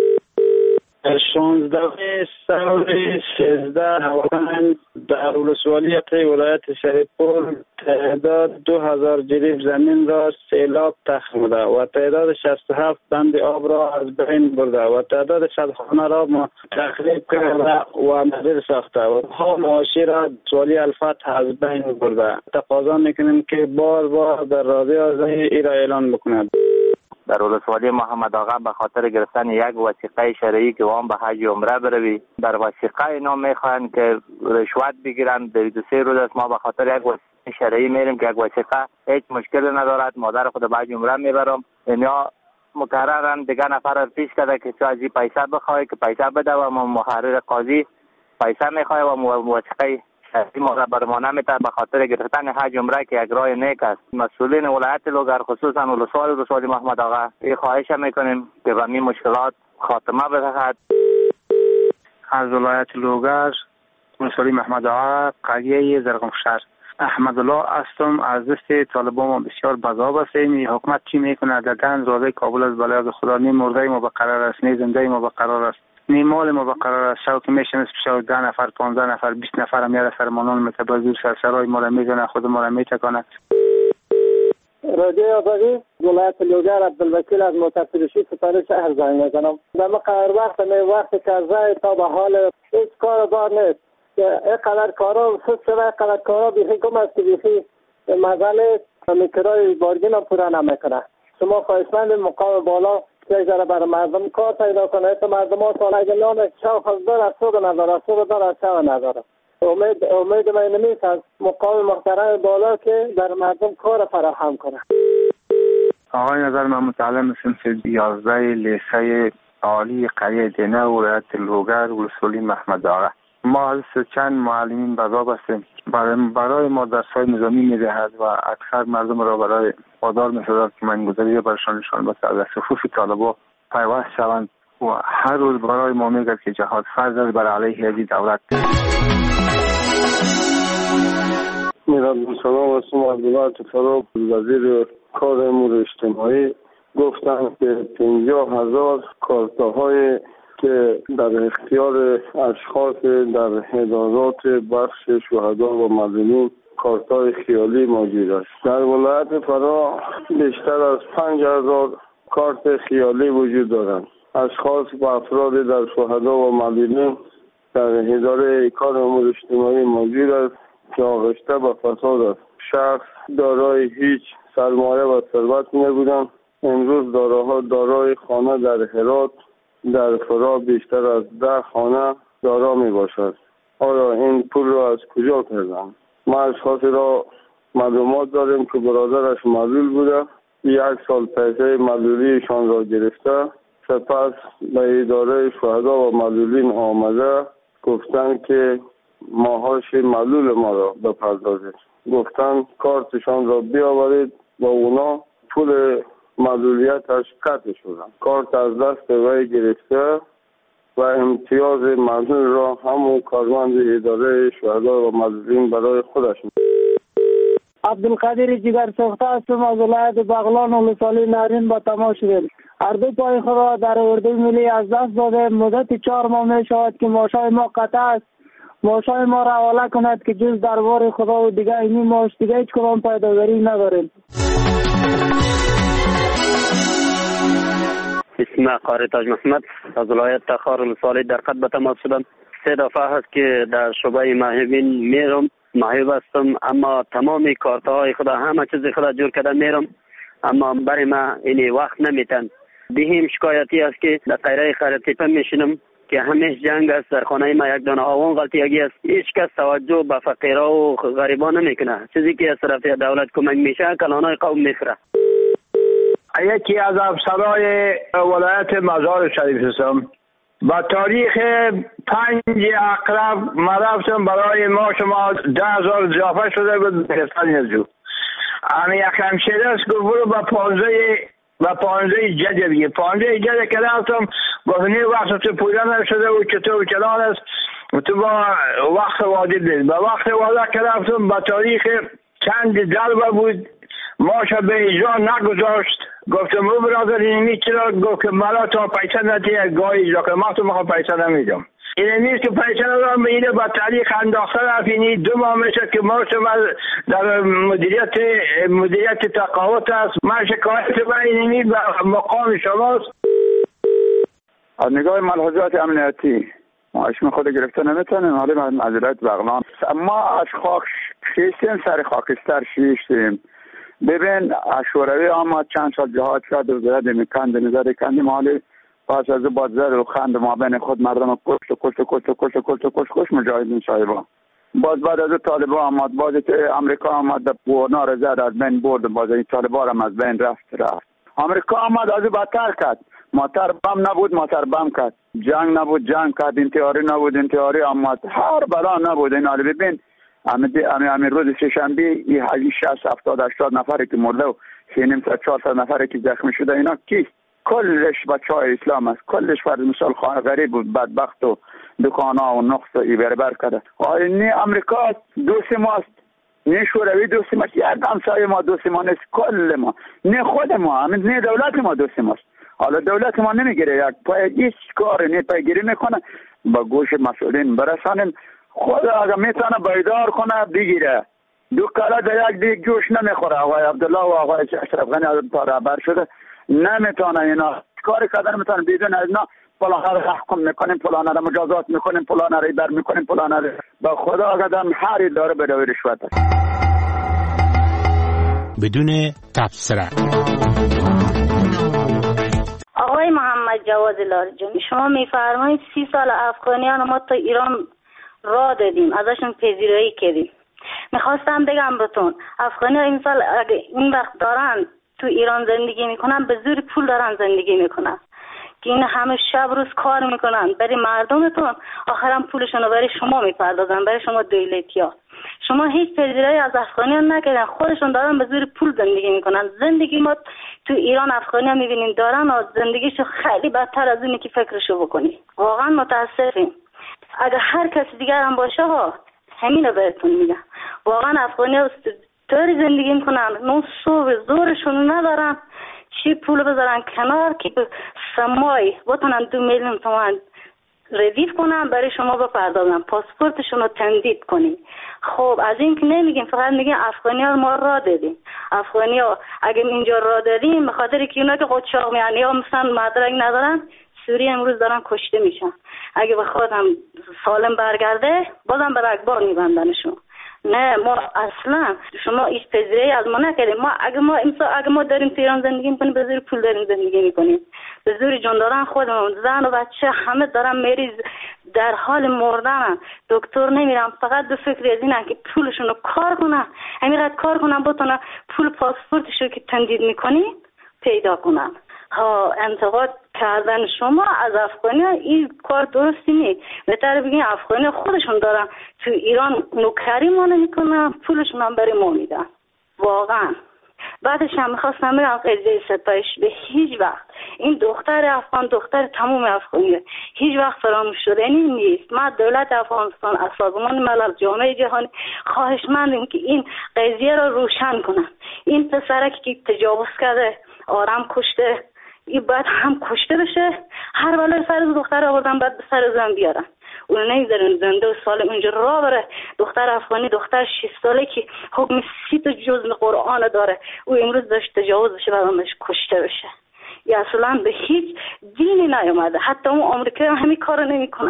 S21: شانزده سال سیزده نوامبر در ولسوالی ولایت شریفپور تعداد دو هزار جریب زمین را سیلاب تخمیده و تعداد شصت و هفت بند آب را از بین برده و تعداد صد خانه را تخریب کرده و نظیر ساخته و ها معاشی را ولسوالی الفتح از بین برده. تقاضا میکنیم که بار بار در رادیو آزادی ای را اعلان بکند.
S7: در ولسوالی محمد آقا به خاطر گرفتن یک وثیقه شرعی که وام به حج عمره بروی، در وثیقه اینا میخواهند که رشوت بگیرن. در دو سه روز است ما به خاطر یک وثیقه شرعی میریم که یک وثیقه هیچ مشکل ندارد، مادر خود به حج عمره میبرم. اینا مکررن دیگه نفر پیش کرده که چه از این پیسه بخواه که پیسه بده و محرر قاضی پیسه میخواه و وثیقه ما را برمانه میتر به خاطر گرفتن حج عمره که یک راه نیک است. مسئولین ولایت لوگر خصوصا ولسوالی ولسوالی محمد آقا این خواهش میکنیم که به این مشکلات خاتمه بدهد.
S22: از ولایت لوگر ولسوالی محمد آقا قریه زرغمشهر احمد الله هستم. از دست طالبان ما بسیار بذاب هستیم. حکومت چی میکنه؟ دادن راده کابل از بلای خدا نی مرده ما بقرار است، نی زنده ما بقرار است، نی مال ما بقرار است. شو که میشن شو ده نفر پانزده نفر بیست نفر هم یاد فرمانان متبازور سرسرای ما را میزنه، خود ما را میتکانه.
S23: رادیو آزادی ولایت لوگر عبدالوکیل از متصلشی ستاره شهر زنگ میزنم. در مقر وقت می وقت کرزه تا به حال هیچ کار بار نیست. اینقدر کارا سوز شده، اینقدر کارا بیخی کم است که بیخی مزل میکرای بارگین هم پورا نمیکنه. شما خواهشمند مقام بالا که یک ذره برای مردم کار پیدا کنه. ایتا مردم ها سال اگه نام شو خزدار از سوگ نداره، سوگ دار از شو نداره. امید امید من نمیست از مقام محترم بالا که در مردم کار فراهم کنه.
S22: آقای نظر من متعلم صنف یازده لیسه عالی قریه دینه ولایت لوگر ولسوالی محمد آقا. ما از چند معلمین بذاب هستیم. برای ما درس‌های نظامی می‌دهد و اکثر مردم را برای وادار می‌سازد که منگذاری برشان نشان بده از صفوف طالبان پیوست شوند و هر روز برای ما میگه که جهاد فرض است بر علیه هذه دولت.
S5: میرم سلام هستم عبدالله تفراب وزیر کار امور اجتماعی. گفتن که پنجاه هزار کارتاهای که در اختیار اشخاص در ادارات بخش شهدا و مظلومین کارتای خیالی موجود است. در ولایت فرا بیشتر از پنج هزار کارت خیالی وجود دارند. اشخاص و افراد در شهدا و مظلومین در اداره کار امور اجتماعی موجود است که آغشته به فساد است. شخص دارای هیچ سرمایه و ثروت نبودند. امروز داراها دارای خانه در هرات در فرا بیشتر از ده خانه دارا می باشد. آیا این پول را از کجا کردند؟ ما اشخاصی را معلومات داریم که برادرش معلول بوده، یک سال پیسه معلولیشان را گرفته، سپس به اداره شهدا و معلولین آمده گفتند که ماهاش معلول ما را بپردازید. گفتند کارتشان را بیاورید و اونا پول معلولیتش قطع شدن. کارت از دست وی گرفته و امتیاز معلول را همون کارمند اداره شهدا و معلولین برای خودش.
S23: عبدالقادر جگر ساخته هستم از ولایت بغلان و ولسوالی نارین با تماس شدیم. هر دو پای خود را در اردوی ملی از دست داده. مدت چهار ماه می شود که معاشای ما قطع است. معاشای ما را حواله کند که جز دربار خدا و دیگه اینی معاش دیگه هیچ کدام پیداوری نداریم.
S6: اسم قاری تاج محمد از ولایت تخار ولسوالی در خط به تماس شدم. سه دفعه هست که در شعبه محبین میرم، محب هستم، اما تمام کارتهای خدا همه چیز خدا جور کرده میرم، اما برای ما این وقت نمیتن. بهم شکایتی است که در قیره خرطیپه میشینم که همیش جنگ است. در خانه ما یک دانه آوان غلطیگی است. هیچ کس توجه به فقیرا و غریبان نمیکنه. چیزی که از طرف دولت کمک میشه کلانای قوم میخوره.
S9: یکی از افسرهای ولایت مزار شریف هستم. با تاریخ پنج اقرب ما رفتم برای ما شما ده هزار اضافه شده بود گرفتن نزدو. اما یک همشیره است که برو با پانزه و پانزه جده بگه. پانزه جده که رفتم گفتنی وقت تو پویده نشده و چطور کلان است تو با وقت وادی دید. با وقت وادی که رفتم با تاریخ چند دربه بود ماشا به اجرا نگذاشت. گفتم رو برادر اینمی چرا؟ گفت که مرا تا پیسه ندیه گاهی اجرا که ما تو مخوا پیسه نمیدم. این نیست که پیسه ندارم به اینه با تاریخ انداخته رفت. اینی دو ماه میشه که ما شما در مدیریت مدیریت تقاوت است. من شکایت من اینمی به مقام شماست.
S24: از نگاه ملحوظات امنیتی ما اسم خود گرفته نمیتونیم. حالا من معذرت بغلان ما از خاک خیستیم سر خاکستر شیشتیم. ببین شوروی آمد چند سال جهاد کرد و زده میکند نظر کندیم. حالی پس از بعد زد و خند ما بین خود مردم کشت و کشت و کشت و کشت و کشت و کشت کشت مجاهدین صاحبا. باز بعد از طالبان آمد باز امریکا آمد پورنا را زد از بین برد. باز این طالبان هم از بین رفت رفت. امریکا آمد از بدتر کرد. ماتر بم نبود ماتر بم کرد. جنگ نبود جنگ کرد. انتحاری نبود انتحاری آمد. هر بلا نبود. این حالی ببین امی امی روز سه‌شنبه این حالی شصت هفتاد هشتاد نفری که مرده و سینیم تا چهارصد نفری که زخمی شده اینا کیست؟ کلش بچهای اسلام است. کلش فرض مثال خانه غریب و بدبخت و دکانا و نقص و ایبربر کرده. آینی امریکا دوست ماست، نه شوروی دوست ماست، یک همسایه ما دوست ما نیست. کل ما نه خود ما نه دولت ما دوست ماست. حالا دولت ما نمیگیره یک پای هیچ کار نه پیگیری میکنه. با گوش مسئولین برسانیم. خود اگه میتونه بیدار کنه بگیره. دو کلا در یک دیگ جوش نمیخوره. آقای عبدالله و آقای اشرف غنی از برابر شده نمیتونه اینا کاری کردن میتونه بدون از اینا پلانا رو حکم میکنیم، پلانا رو مجازات میکنیم، پلانا رو بر میکنیم، پلانا رو با خدا قدم هر داره بدوی رشوت است.
S19: بدون تبصره.
S25: آقای محمد جواد لارجانی شما میفرمایید سی سال افغانیان ما تا ایران
S4: راه دادیم، ازشون پذیرایی کردیم. میخواستم بگم بهتون افغانی ها این سال اگه این وقت دارن تو ایران زندگی میکنن به زور پول دارن زندگی میکنن که این همه شب روز کار میکنن برای مردمتون، آخرام پولشون رو برای شما میپردازن، برای شما دولتی ها. شما هیچ پذیرایی از افغانی ها نکردن، خودشون دارن به زور پول زندگی میکنن. زندگی ما تو ایران افغانی ها میبینیم دارن و زندگیشو خیلی بدتر از اونی که فکرشو بکنی. واقعا متاسفیم. اگر هر کسی دیگر هم باشه ها همین رو بهتون میگم، واقعا افغانی ها طوری زندگی میکنن نو صبح زورشون ندارن چی پول بذارن کنار که سمای بتونن دو میلیون تومان ردیف کنن برای شما بپردازن، پاسپورتشون رو تمدید کنی. خب از این که نمیگیم، فقط میگیم افغانی ها ما را دادیم. افغانی ها اگه اینجا را دادیم بخاطر که اونا که قاچاق میان یا مثلا مدرک ندارن سوریه امروز دارن کشته میشن. اگه بخواد هم سالم برگرده بازم به رگبار میبندنشون. نه ما اصلا شما هیچ پذیرایی از ما نکردیم. ما اگه ما امسا اگه ما داریم تو ایران زندگی میکنیم به زور پول داریم زندگی میکنیم، به زور جان دارن خودمون، زن و بچه همه دارن مریض در حال مردن، دکتر نمیرن، فقط دو فکر از اینن که پولشون رو کار کنن، همینقدر کار کنن بتونن پول پاسپورتشو که تمدید میکنی پیدا کنن. ها انتقاد کردن شما از افغانی ها این کار درستی نیست. بهتره بگین افغانی خودشون دارن تو ایران نوکری مانه میکنن، پولشون هم برای ما میدن. واقعا بعدش هم میخواستم بگم قضیه ستایش به هیچ وقت این دختر افغان دختر تمام افغانی هیچ وقت فراموش شدنی نیست. ما دولت افغانستان از سازمان ملل جامعه جهانی خواهشمندیم که این قضیه را روشن کنن. این پسرکی که تجاوز کرده آرام کشته این بعد هم کشته بشه، هر بالای سر دختر آوردن بعد به سر زن بیارن، اون نمیذارن زنده و سالم اینجا راه بره. دختر افغانی دختر شش ساله که حکم سی تا جزء قرآن داره او امروز داشت تجاوز بشه بعد بهش کشته بشه. یا اصلا به هیچ دینی نیومده. حتی اون آمریکا هم همین کارو نمیکنن.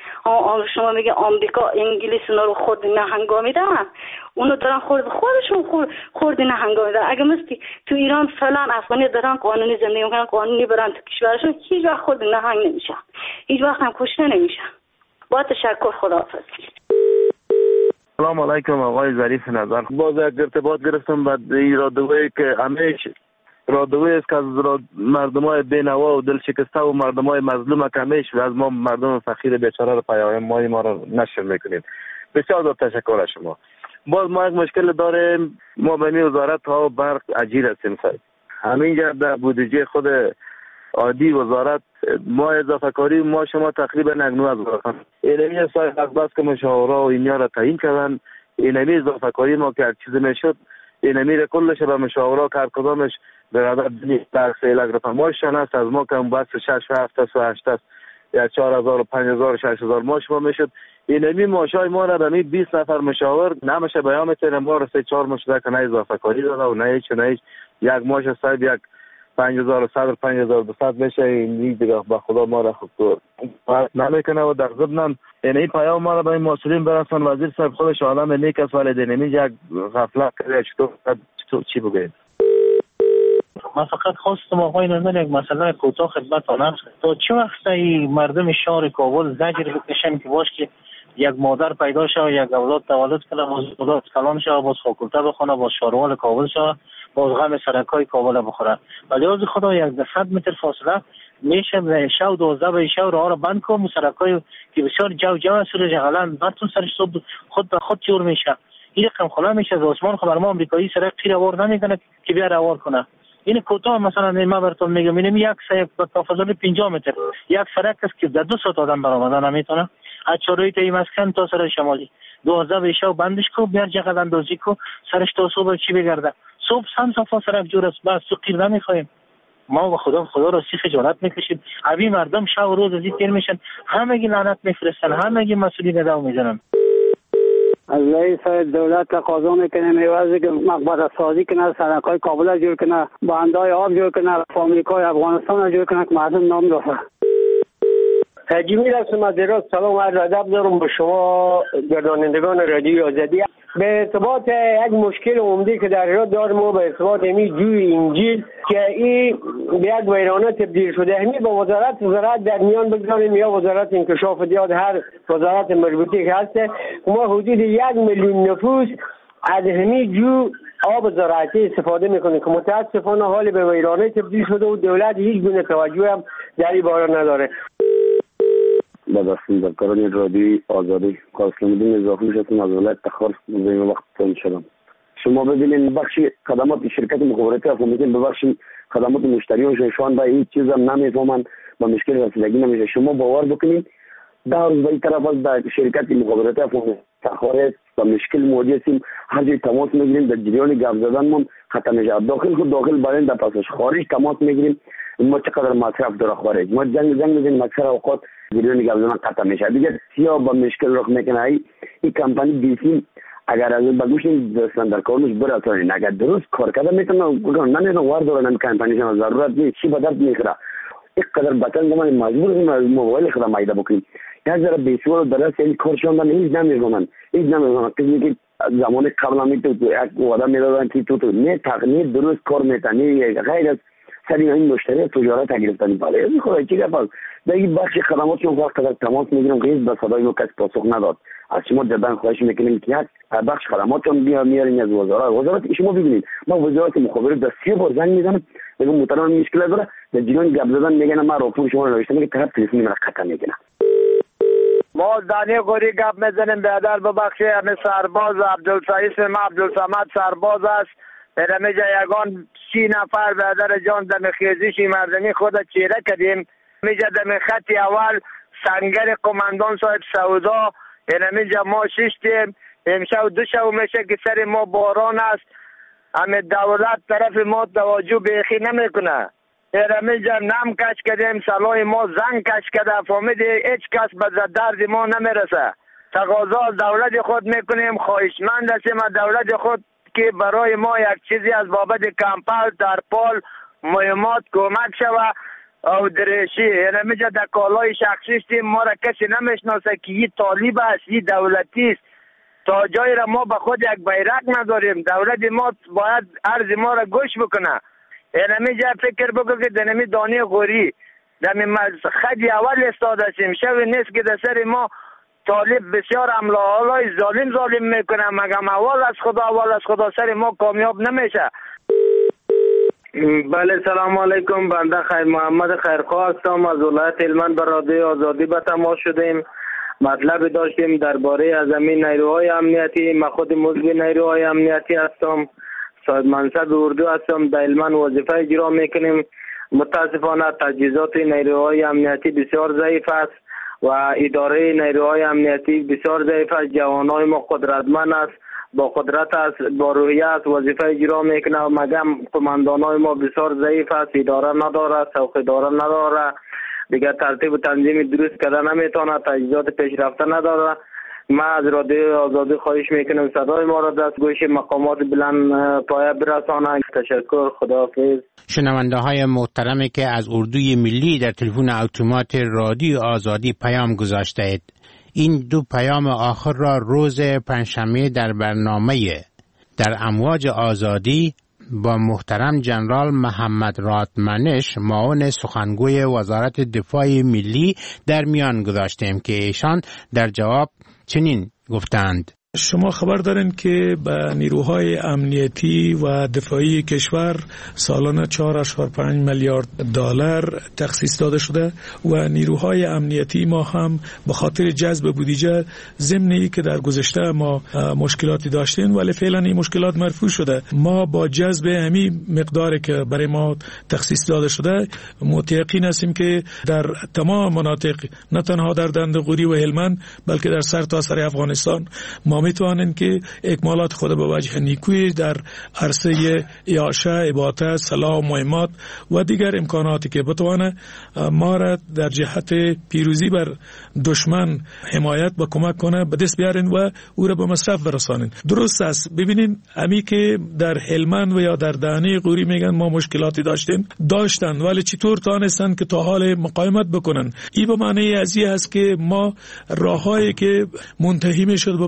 S4: شما میگه آمریکا انگلیس اونا رو خود نهنگامیدن، اونو دارن خود خودشون خود خورد نهنگامیدن. اگه مستی تو ایران فلان افغانی دارن قانونی زندگی میکنن، قانونی برن تو کشورشون، هیچ وقت خود نهنگ نمیشن، هیچ وقت هم کشته نمیشن. با تشکر، خداحافظ.
S11: سلام علیکم آقای ظریف نظر. باز یک ارتباط گرفتم بعد این رادیویی که همیشه رادیویی است که از مردمای بینوا و دلشکسته و مردمای مظلوم که همیشه از ما مردم فقیر بیچاره رو پیام ما ما رو نشر میکنید. بسیار زیاد تشکر از شما. باز ما یک مشکل داریم، ما به وزارت ها و برق اجیر هستیم صاحب. همینجا در بودجه خود عادی وزارت ما اضافه کاری ما شما تقریبا نگنو از وزارت اینمی صاحب از بس که مشاوره و اینیا را تعیین کردن، اینمی اضافه کاری ما که هر چیزی میشد اینمی را کلش به مشاوره که هر کدامش در عدد در سیلک رفت ماشان است از ما که بس شش هفت است و هشت است یا چهار هزار و پنج هزار و شش هزار ماش ما میشد. اینمی ماشای ما را به می بیست نفر مشاور نمیشه بیان میتونیم ما را سه چهار مشده که نه اضافه کاری داده و نه هیچ نه هیچ. یک ماش صاحب یک پنج هزار و صد و پنج هزار و دویست میشه. این دیگه به خدا ما را خوب نمیکنه و در ضمن یعنی این پیام ما را به این مسئولین برسان. وزیر صاحب خودش آدم نیک است ولی دینمی یک غفلت کرده. چطور چی بگید؟
S12: من فقط خواستم آقای نظر یک مسئله کوتاه خدمتتان عرض کنم. تا چه وقت این مردم شهر کابل زجر بکشن که باش که یک مادر پیدا شد، یک اولاد تولد کنه، باز اولاد کلان شد، باز فاکولته بخونه، باز شاروال کابل شد، باز غم سرکای کابل بخوره. ولی از خدا یک صد متر فاصله میشه شو دوازده به شو راه رو بند کنم، سرکای که بسیار جو جو سر جغلان براتون سرش صبح خود به خود جور میشه. این رقم خلا میشه از آسمان خبر ما آمریکایی سرک خیر آور نمیکنه که بیا روار کنه. این کوتاه مثلا ما براتون میگم اینم یک سایه با فاصله پنجاه متر یک سرک است که در دو ساعت آدم برآمدن نمیتونه. از چوروی تا مسکن تا سر شمالی دوازده به شو بندش کو بیار جغل اندازی کو سرش تا صبح چی بگرده. صبح سم صفا سرک جور است بس تو قیر نمیخوایم. ما به خدا خدا را سی خجالت میکشیم. ابی مردم شب و روز از این تیر میشن، همگی لعنت میفرستن، همگی مسئولی نداو میزنن.
S23: از رئیس دولت تقاضا میکنه میوازی که مقبره سازی کنه، سرکای کابل جور کنه، بندای آب جور کنه، فامیکای افغانستان جور کنه که مردم نام داره.
S13: جمیل هستم از ایران. سلام و عرض ادب دارم به شما گردانندگان رادیوی آزادی.
S2: به ارتباط یک مشکل عمده که در ایران داریم ما به ارتباط امی جوی انجیل که این به یک ویرانه تبدیل شده، همین با وزارت زراعت در میان بگذاریم یا وزارت انکشاف دیاد، هر وزارت مربوطه که هست. ما حدود یک میلیون نفوس از همین جو آب زراعتی استفاده میکنه که متاسفانه حال به ویرانه تبدیل شده و دولت هیچ گونه توجه هم در این باره نداره.
S13: ببخشید در کاران رادیوی آزادی کارشناسان اضافه شدم از ولایت تخار به وقت تون شدم. شما ببینید بخش خدمات شرکت مخابراتی افغانستان ببخش خدمات مشتریان شان با هیچ چیز هم نمیفهمن، با مشکل رسیدگی نمیشه. شما باور بکنید در روز به این طرف از در شرکت مخابراتی افغانستان تخار با مشکل مواجه هستیم، هر جای تماس میگیریم در جریان گپ زدنمون خطا میشه. داخل خود داخل برای در پاسش خارج تماس میگیریم ما چقدر مصرف داره خارج، ما جنگ جنگ میزنیم اکثر اوقات جریان گپ زدن قطع میشه. دیگه سیاه با مشکل رخ میکنه. ای این کمپانی دیسی اگر از بگوش دستن در کارش براتونین اگر درست کار کرده میتونه گفتن نه نه وارد دارن کمپانی شما ضرورت نیست چی بدرد میخره اینقدر بتن ما مجبور هستیم موبایل خدا مایده بکنیم. یا ذره بیسوال درس این کارشون من هیچ نمیگم هیچ نمیگم که زمان قبل هم تو یک وعده میدادن که تو تو نه تقنیه درست کار میتونی غیر از سری این مشتری تجارت گرفتن بالا این خدای چی گفت در این بخش خدمات چون وقت قدر تماس میگیرم غیر به صدای ما کس پاسخ نداد. از شما جدا خواهش میکنیم که یک بخش خدماتون بیا میارین از وزارت وزارت شما ببینید ما وزارت مخابرات در سی بار زنگ میزنم میگم محترم مشکل داره در جریان گپ زدن میگن ما راپور شما رو نوشتم که طرف تلفن من قطع میکنه.
S8: ما دانی گوری گپ میزنیم بیادر ببخشی همه سرباز عبدالسعید ما عبدالصمد سرباز است در میجا یگان سی نفر بیادر جان دم خیزیشی مردمی خود چیره کردیم میجا دم خطی اول سنگر قماندان صاحب سودا این میجا ما ششتیم امشب دو شب میشه که سر ما باران است همه دولت طرف ما توجه بیخی نمیکنه. ایرمی جا نم کش کردیم سلای ما زنگ کش کرده فهمیدی هیچ کس به درد ما نمیرسه. تقاضا دولت خود میکنیم خواهشمند هستیم از دولت خود که برای ما یک چیزی از بابت کمپل ترپال مهمات کمک شوه او درشی. ایرمی جا در کالای شخصیستیم ما را کسی نمیشناسه که این طالب است این دولتی است. تا جای را ما به خود یک بیرق نداریم. دولت ما باید عرض ما را گوش بکنه. اینمی جا فکر بکن که دنمی دانی غوری دمی خدی اول استاد هستیم شوی نیست که در سر ما طالب بسیار عمله حالای ظالم ظالم میکنه مگم اول از خدا اول از خدا سر ما کامیاب نمیشه.
S22: بله سلام علیکم بنده خیر محمد خیرخواه هستم از ولایت هلمند به رادیو آزادی به تماس شدیم. مطلب داشتیم درباره از همین نیروهای امنیتی. من خود مزد نیروهای امنیتی هستم، صاحب منصب اردو هستم، در هلمند وظیفه اجرا میکنیم. متاسفانه تجهیزات نیروهای امنیتی بسیار ضعیف است و اداره نیروهای امنیتی بسیار ضعیف است. جوانای ما قدرتمند است، با قدرت است، با روحیه است، وظیفه اجرا میکنه و مگم قماندانای ما بسیار ضعیف است، اداره نداره، سوق اداره نداره، دیگه ترتیب و تنظیم درست کرده نمیتونه، تجهیزات پیشرفته نداره. ما از رادیو آزادی خواهش میکنم صدای ما را دستگوش مقامات بلند پایه برسانند. تشکر، خداحافظ.
S19: شنونده های محترمی که از اردوی ملی در تلفن اتومات رادیو آزادی پیام گذاشته اید، این دو پیام آخر را روز پنجشنبه در برنامه در امواج آزادی با محترم جنرال محمد رادمنش معاون سخنگوی وزارت دفاع ملی در میان گذاشتیم که ایشان در جواب چنین گفتند:
S14: شما خبر دارین که به نیروهای امنیتی و دفاعی کشور سالانه چهار ممیز پنج میلیارد دلار تخصیص داده شده و نیروهای امنیتی ما هم به خاطر جذب بودجه ضمن ای که در گذشته ما مشکلاتی داشتیم ولی فعلا این مشکلات مرفوع شده، ما با جذب همین مقداری که برای ما تخصیص داده شده متیقن هستیم که در تمام مناطق نه تنها در دندقوری و هلمند بلکه در سر تا سر افغانستان ما میتوانیم که اکمالات خود به وجه نیکوی در عرصه اعاشه، اباطه، سلاح، مهمات و دیگر امکاناتی که بتوانه ما را در جهت پیروزی بر دشمن حمایت و کمک کنه به دست بیارین و او را به مصرف برسانین. درست است. ببینین امی که در هلمند و یا در دهنه غوری میگن ما مشکلاتی داشتیم داشتن ولی چطور تانستن که تا حال مقاومت بکنن. این به معنی ازی است که ما راههایی که منتهی میشد به بعضی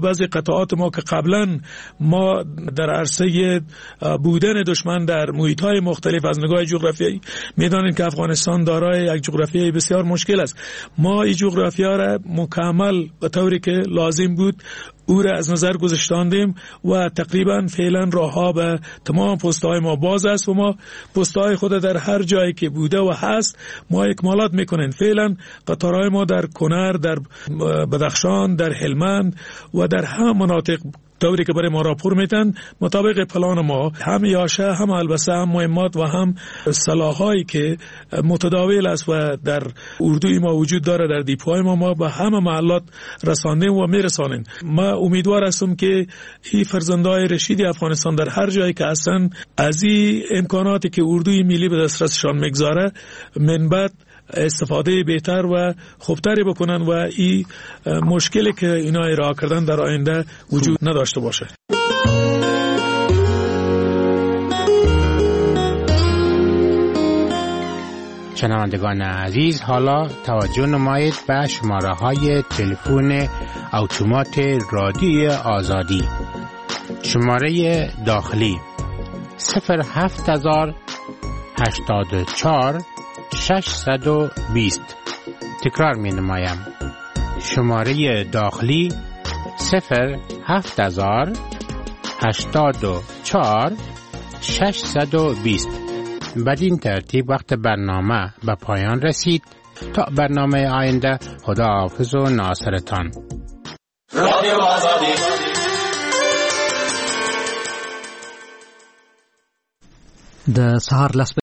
S14: قطعات ما که قبلا ما در عرصه بودن دشمن در محیط‌های مختلف از نگاه جغرافیایی می‌دانیم که افغانستان دارای یک جغرافیای بسیار مشکل است. ما این جغرافیا را مکمل به طوری که لازم بود او را از نظر گذاشتاندیم و تقریبا فعلا راهها به تمام پست‌های ما باز است و ما پست‌های خود در هر جایی که بوده و هست ما اکمالات میکنیم. فعلا قطارهای ما در کنر، در بدخشان، در هلمند و در هم مناطق طوری که برای ما راپور میتن مطابق پلان ما هم یاشه، هم البسه، هم مهمات و هم سلاحایی که متداول است و در اردوی ما وجود داره در دیپوهای ما ما به همه محلات رساندیم و میرسانیم. ما امیدوار هستم که این فرزندای رشید افغانستان در هر جایی که هستن از این امکاناتی که اردوی ملی به دسترسشان میگذاره من بعد استفاده بهتر و خوبتری بکنن و این مشکلی که اینا ارائه کردن در آینده وجود نداشته باشه.
S19: شنوندگان عزیز، حالا توجه نمایید به شماره های تلفن اتومات رادیوی آزادی. شماره داخلی صفر هفت هزار هشتاد و چهار ششصد و بیست. تکرار می نمایم. شماره داخلی صفر هفت هزار هشتاد و چهار ششصد و بیست. بدین ترتیب وقت برنامه به پایان رسید. تا برنامه آینده، خدا حافظ و ناصرتان. رادیو آزادی.
S1: د سهار لس